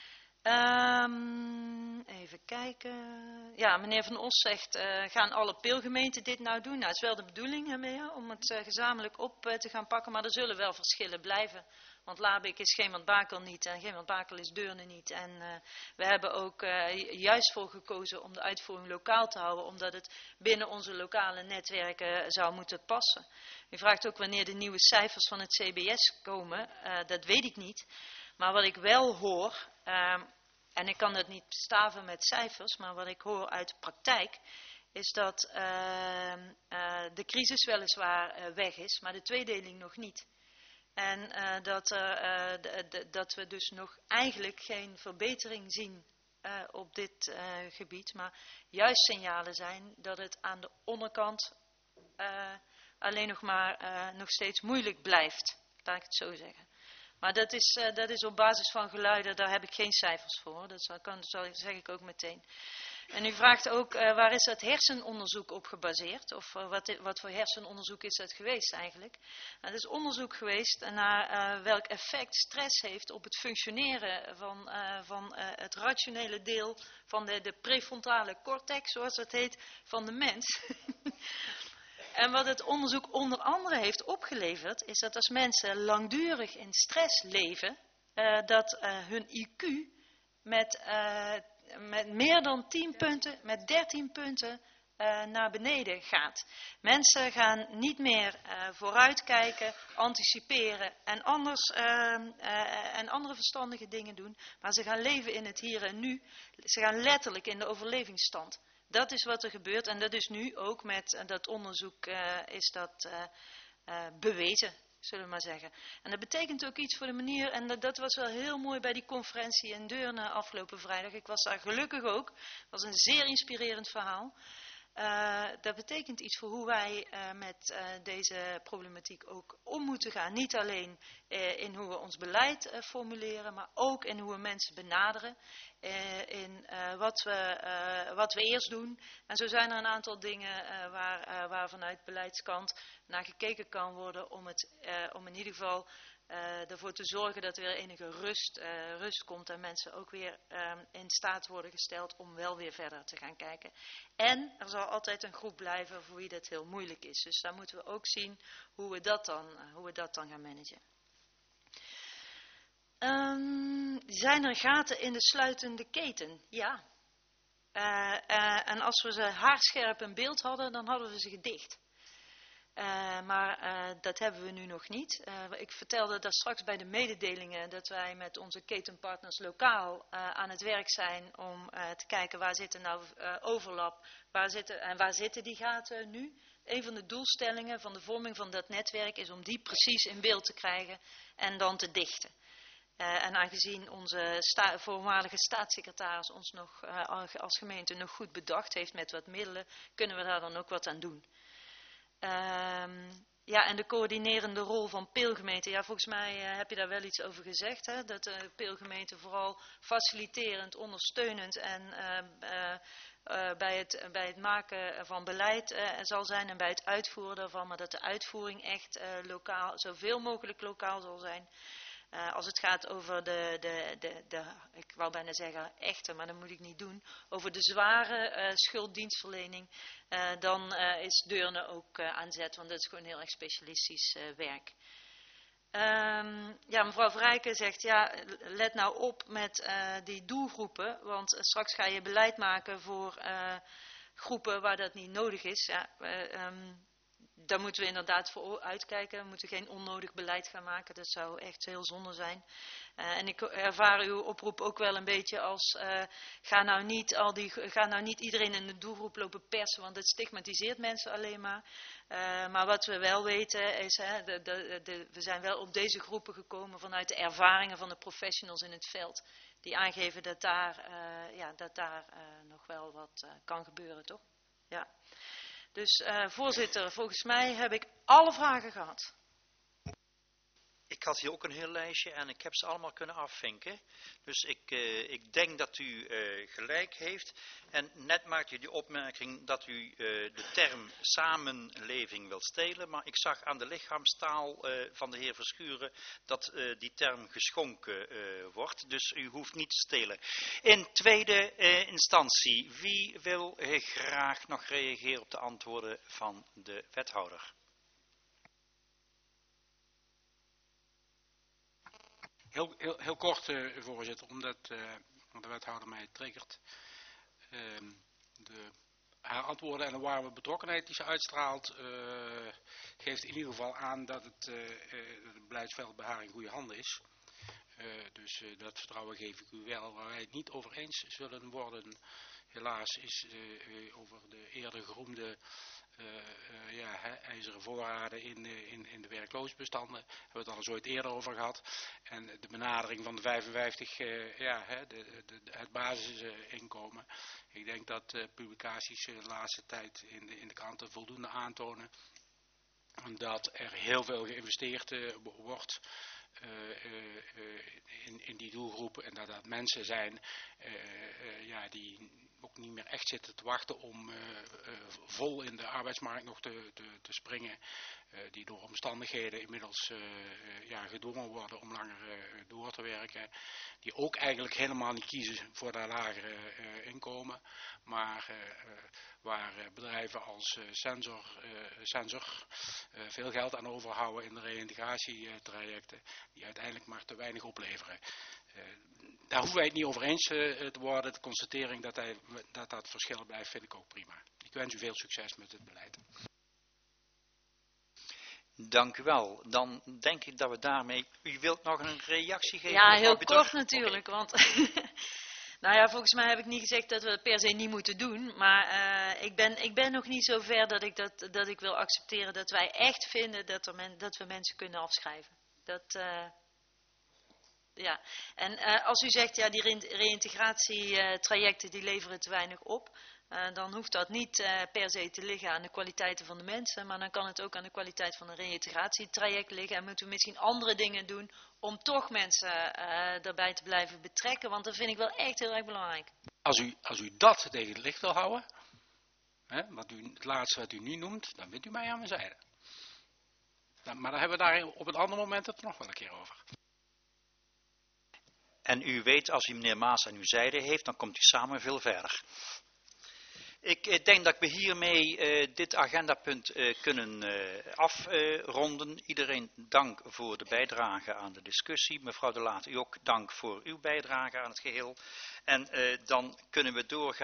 Um, even kijken. Ja, meneer Van Os zegt, uh, gaan alle peelgemeenten dit nou doen? Nou, het is wel de bedoeling, hè, Mea, om het uh, gezamenlijk op uh, te gaan pakken, maar er zullen wel verschillen blijven. Want Labik is Gemert-Bakel niet en Gemert-Bakel is Deurne niet. En uh, we hebben ook uh, juist voor gekozen om de uitvoering lokaal te houden, omdat het binnen onze lokale netwerken zou moeten passen. U vraagt ook wanneer de nieuwe cijfers van het C B S komen. Uh, dat weet ik niet. Maar wat ik wel hoor, uh, en ik kan dat niet staven met cijfers, maar wat ik hoor uit de praktijk, is dat uh, uh, de crisis weliswaar uh, weg is, maar de tweedeling nog niet. En uh, dat, uh, de, de, dat we dus nog eigenlijk geen verbetering zien uh, op dit uh, gebied, maar juist signalen zijn dat het aan de onderkant uh, alleen nog maar uh, nog steeds moeilijk blijft, laat ik het zo zeggen. Maar dat is, uh, dat is op basis van geluiden, daar heb ik geen cijfers voor. Dat zal, kan, zal, zeg ik ook meteen. En u vraagt ook, uh, waar is dat hersenonderzoek op gebaseerd? Of uh, wat, wat voor hersenonderzoek is dat geweest eigenlijk? Nou, het is onderzoek geweest naar uh, welk effect stress heeft op het functioneren van, uh, van uh, het rationele deel van de, de prefrontale cortex, zoals dat heet, van de mens. En wat het onderzoek onder andere heeft opgeleverd, is dat als mensen langdurig in stress leven, uh, dat uh, hun I Q met, uh, met meer dan tien punten, met dertien punten uh, naar beneden gaat. Mensen gaan niet meer uh, vooruitkijken, anticiperen en, anders, uh, uh, en andere verstandige dingen doen, maar ze gaan leven in het hier en nu. Ze gaan letterlijk in de overlevingsstand. Dat is wat er gebeurt en dat is nu ook met uh, dat onderzoek uh, is dat uh, uh, bewezen, zullen we maar zeggen. En dat betekent ook iets voor de manier, en dat, dat was wel heel mooi bij die conferentie in Deurne afgelopen vrijdag. Ik was daar gelukkig ook, het was een zeer inspirerend verhaal. Uh, dat betekent iets voor hoe wij uh, met uh, deze problematiek ook om moeten gaan. Niet alleen uh, in hoe we ons beleid uh, formuleren, maar ook in hoe we mensen benaderen. Uh, in uh, wat, we, uh, wat we eerst doen. En zo zijn er een aantal dingen uh, waar, uh, waar vanuit beleidskant naar gekeken kan worden om, het, uh, om in ieder geval uh, ervoor te zorgen dat er weer enige rust, uh, rust komt en mensen ook weer uh, in staat worden gesteld om wel weer verder te gaan kijken. En er zal altijd een groep blijven voor wie dat heel moeilijk is. Dus daar moeten we ook zien hoe we dat dan, uh, hoe we dat dan gaan managen. Um, zijn er gaten in de sluitende keten? Ja. Uh, uh, en als we ze haarscherp in beeld hadden, dan hadden we ze gedicht. Uh, maar uh, dat hebben we nu nog niet. Uh, ik vertelde daar straks bij de mededelingen dat wij met onze ketenpartners lokaal uh, aan het werk zijn om uh, te kijken waar zitten nou uh, overlap waar zitten, en waar zitten die gaten nu. Een van de doelstellingen van de vorming van dat netwerk is om die precies in beeld te krijgen en dan te dichten. Uh, en aangezien onze sta- voormalige staatssecretaris ons nog uh, als gemeente nog goed bedacht heeft met wat middelen, kunnen we daar dan ook wat aan doen. Um, ja, en de coördinerende rol van peelgemeenten. Ja, volgens mij uh, heb je daar wel iets over gezegd. Hè? Dat de peelgemeente vooral faciliterend, ondersteunend en uh, uh, uh, bij, het, bij het maken van beleid uh, zal zijn en bij het uitvoeren daarvan. Maar dat de uitvoering echt uh, lokaal, zoveel mogelijk lokaal zal zijn. Uh, als het gaat over de, de, de, de, ik wou bijna zeggen echte, maar dat moet ik niet doen, over de zware uh, schulddienstverlening, uh, dan uh, is Deurne ook uh, aan zet, want dat is gewoon heel erg specialistisch uh, werk. Um, ja, mevrouw Vrijken zegt, ja, let nou op met uh, die doelgroepen, want uh, straks ga je beleid maken voor uh, groepen waar dat niet nodig is. Ja, uh, um, Daar moeten we inderdaad voor uitkijken. We moeten geen onnodig beleid gaan maken. Dat zou echt heel zonde zijn. Uh, en ik ervaar uw oproep ook wel een beetje als... Uh, ga, nou niet al die, ga nou niet iedereen in de doelgroep lopen persen. Want het stigmatiseert mensen alleen maar. Uh, maar wat we wel weten is... Hè, de, de, de, we zijn wel op deze groepen gekomen vanuit de ervaringen van de professionals in het veld. Die aangeven dat daar, uh, ja, dat daar uh, nog wel wat uh, kan gebeuren, toch? Ja. Dus uh, voorzitter, volgens mij heb ik alle vragen gehad. Ik had hier ook een heel lijstje en ik heb ze allemaal kunnen afvinken. Dus ik, uh, ik denk dat u uh, gelijk heeft. En net maakte u die opmerking dat u uh, de term samenleving wil stelen. Maar ik zag aan de lichaamstaal uh, van de heer Verschuren dat uh, die term geschonken uh, wordt. Dus u hoeft niet te stelen. In tweede uh, instantie, wie wil uh, graag nog reageren op de antwoorden van de wethouder? Heel, heel, heel kort, uh, voorzitter, omdat uh, de wethouder mij triggert. Uh, de, haar antwoorden en de warme betrokkenheid die ze uitstraalt, uh, geeft in ieder geval aan dat het, uh, uh, het beleidsveld bij haar in goede handen is. Uh, dus uh, dat vertrouwen geef ik u wel. Waar wij het niet over eens zullen worden, helaas, is uh, uh, over de eerder geroemde Uh, uh, ja, he, ijzeren voorraden in, uh, in, in de werkloosbestanden. Daar hebben we het al eens ooit eerder over gehad. En de benadering van de vijfenvijftig, uh, ja, he, de, de, de, het basisinkomen. Ik denk dat uh, publicaties uh, de laatste tijd in de, in de kranten voldoende aantonen dat er heel veel geïnvesteerd uh, wordt. Uh, uh, uh, in, in die doelgroep en dat dat mensen zijn uh, uh, ja, die ook niet meer echt zitten te wachten om uh, uh, vol in de arbeidsmarkt nog te, te, te springen, uh, die door omstandigheden inmiddels uh, uh, ja, gedwongen worden om langer uh, door te werken, die ook eigenlijk helemaal niet kiezen voor dat lagere uh, inkomen, maar uh, uh, waar uh, bedrijven als uh, Sensor, uh, Sensor uh, veel geld aan overhouden in de reïntegratietrajecten, die uiteindelijk maar te weinig opleveren. Uh, daar hoeven wij het niet over eens uh, te worden. De constatering dat, hij, dat dat verschil blijft vind ik ook prima. Ik wens u veel succes met het beleid. Dank u wel. Dan denk ik dat we daarmee... U wilt nog een reactie geven? Ja, heel kort natuurlijk. Okay. Want nou ja, volgens mij heb ik niet gezegd dat we het per se niet moeten doen. Maar uh, ik, ben, ik ben nog niet zo ver dat ik, dat, dat ik wil accepteren dat wij echt vinden dat, er men, dat we mensen kunnen afschrijven. Dat... Uh, Ja, en uh, als u zegt, ja, die re- reïntegratietrajecten die leveren te weinig op, Uh, dan hoeft dat niet uh, per se te liggen aan de kwaliteiten van de mensen, maar dan kan het ook aan de kwaliteit van een reïntegratietraject liggen. En moeten we misschien andere dingen doen om toch mensen uh, erbij te blijven betrekken, want dat vind ik wel echt heel erg belangrijk. Als u, als u dat tegen het licht wil houden, hè, wat u, het laatste wat u nu noemt, dan bent u mij aan mijn zijde. Nou, maar dan hebben we daar op een ander moment het nog wel een keer over. En u weet, als u meneer Maas aan uw zijde heeft, dan komt u samen veel verder. Ik eh, denk dat we hiermee uh, dit agendapunt uh, kunnen uh, afronden. Uh, Iedereen dank voor de bijdrage aan de discussie. Mevrouw De Laat, u ook dank voor uw bijdrage aan het geheel. En uh, dan kunnen we doorgaan.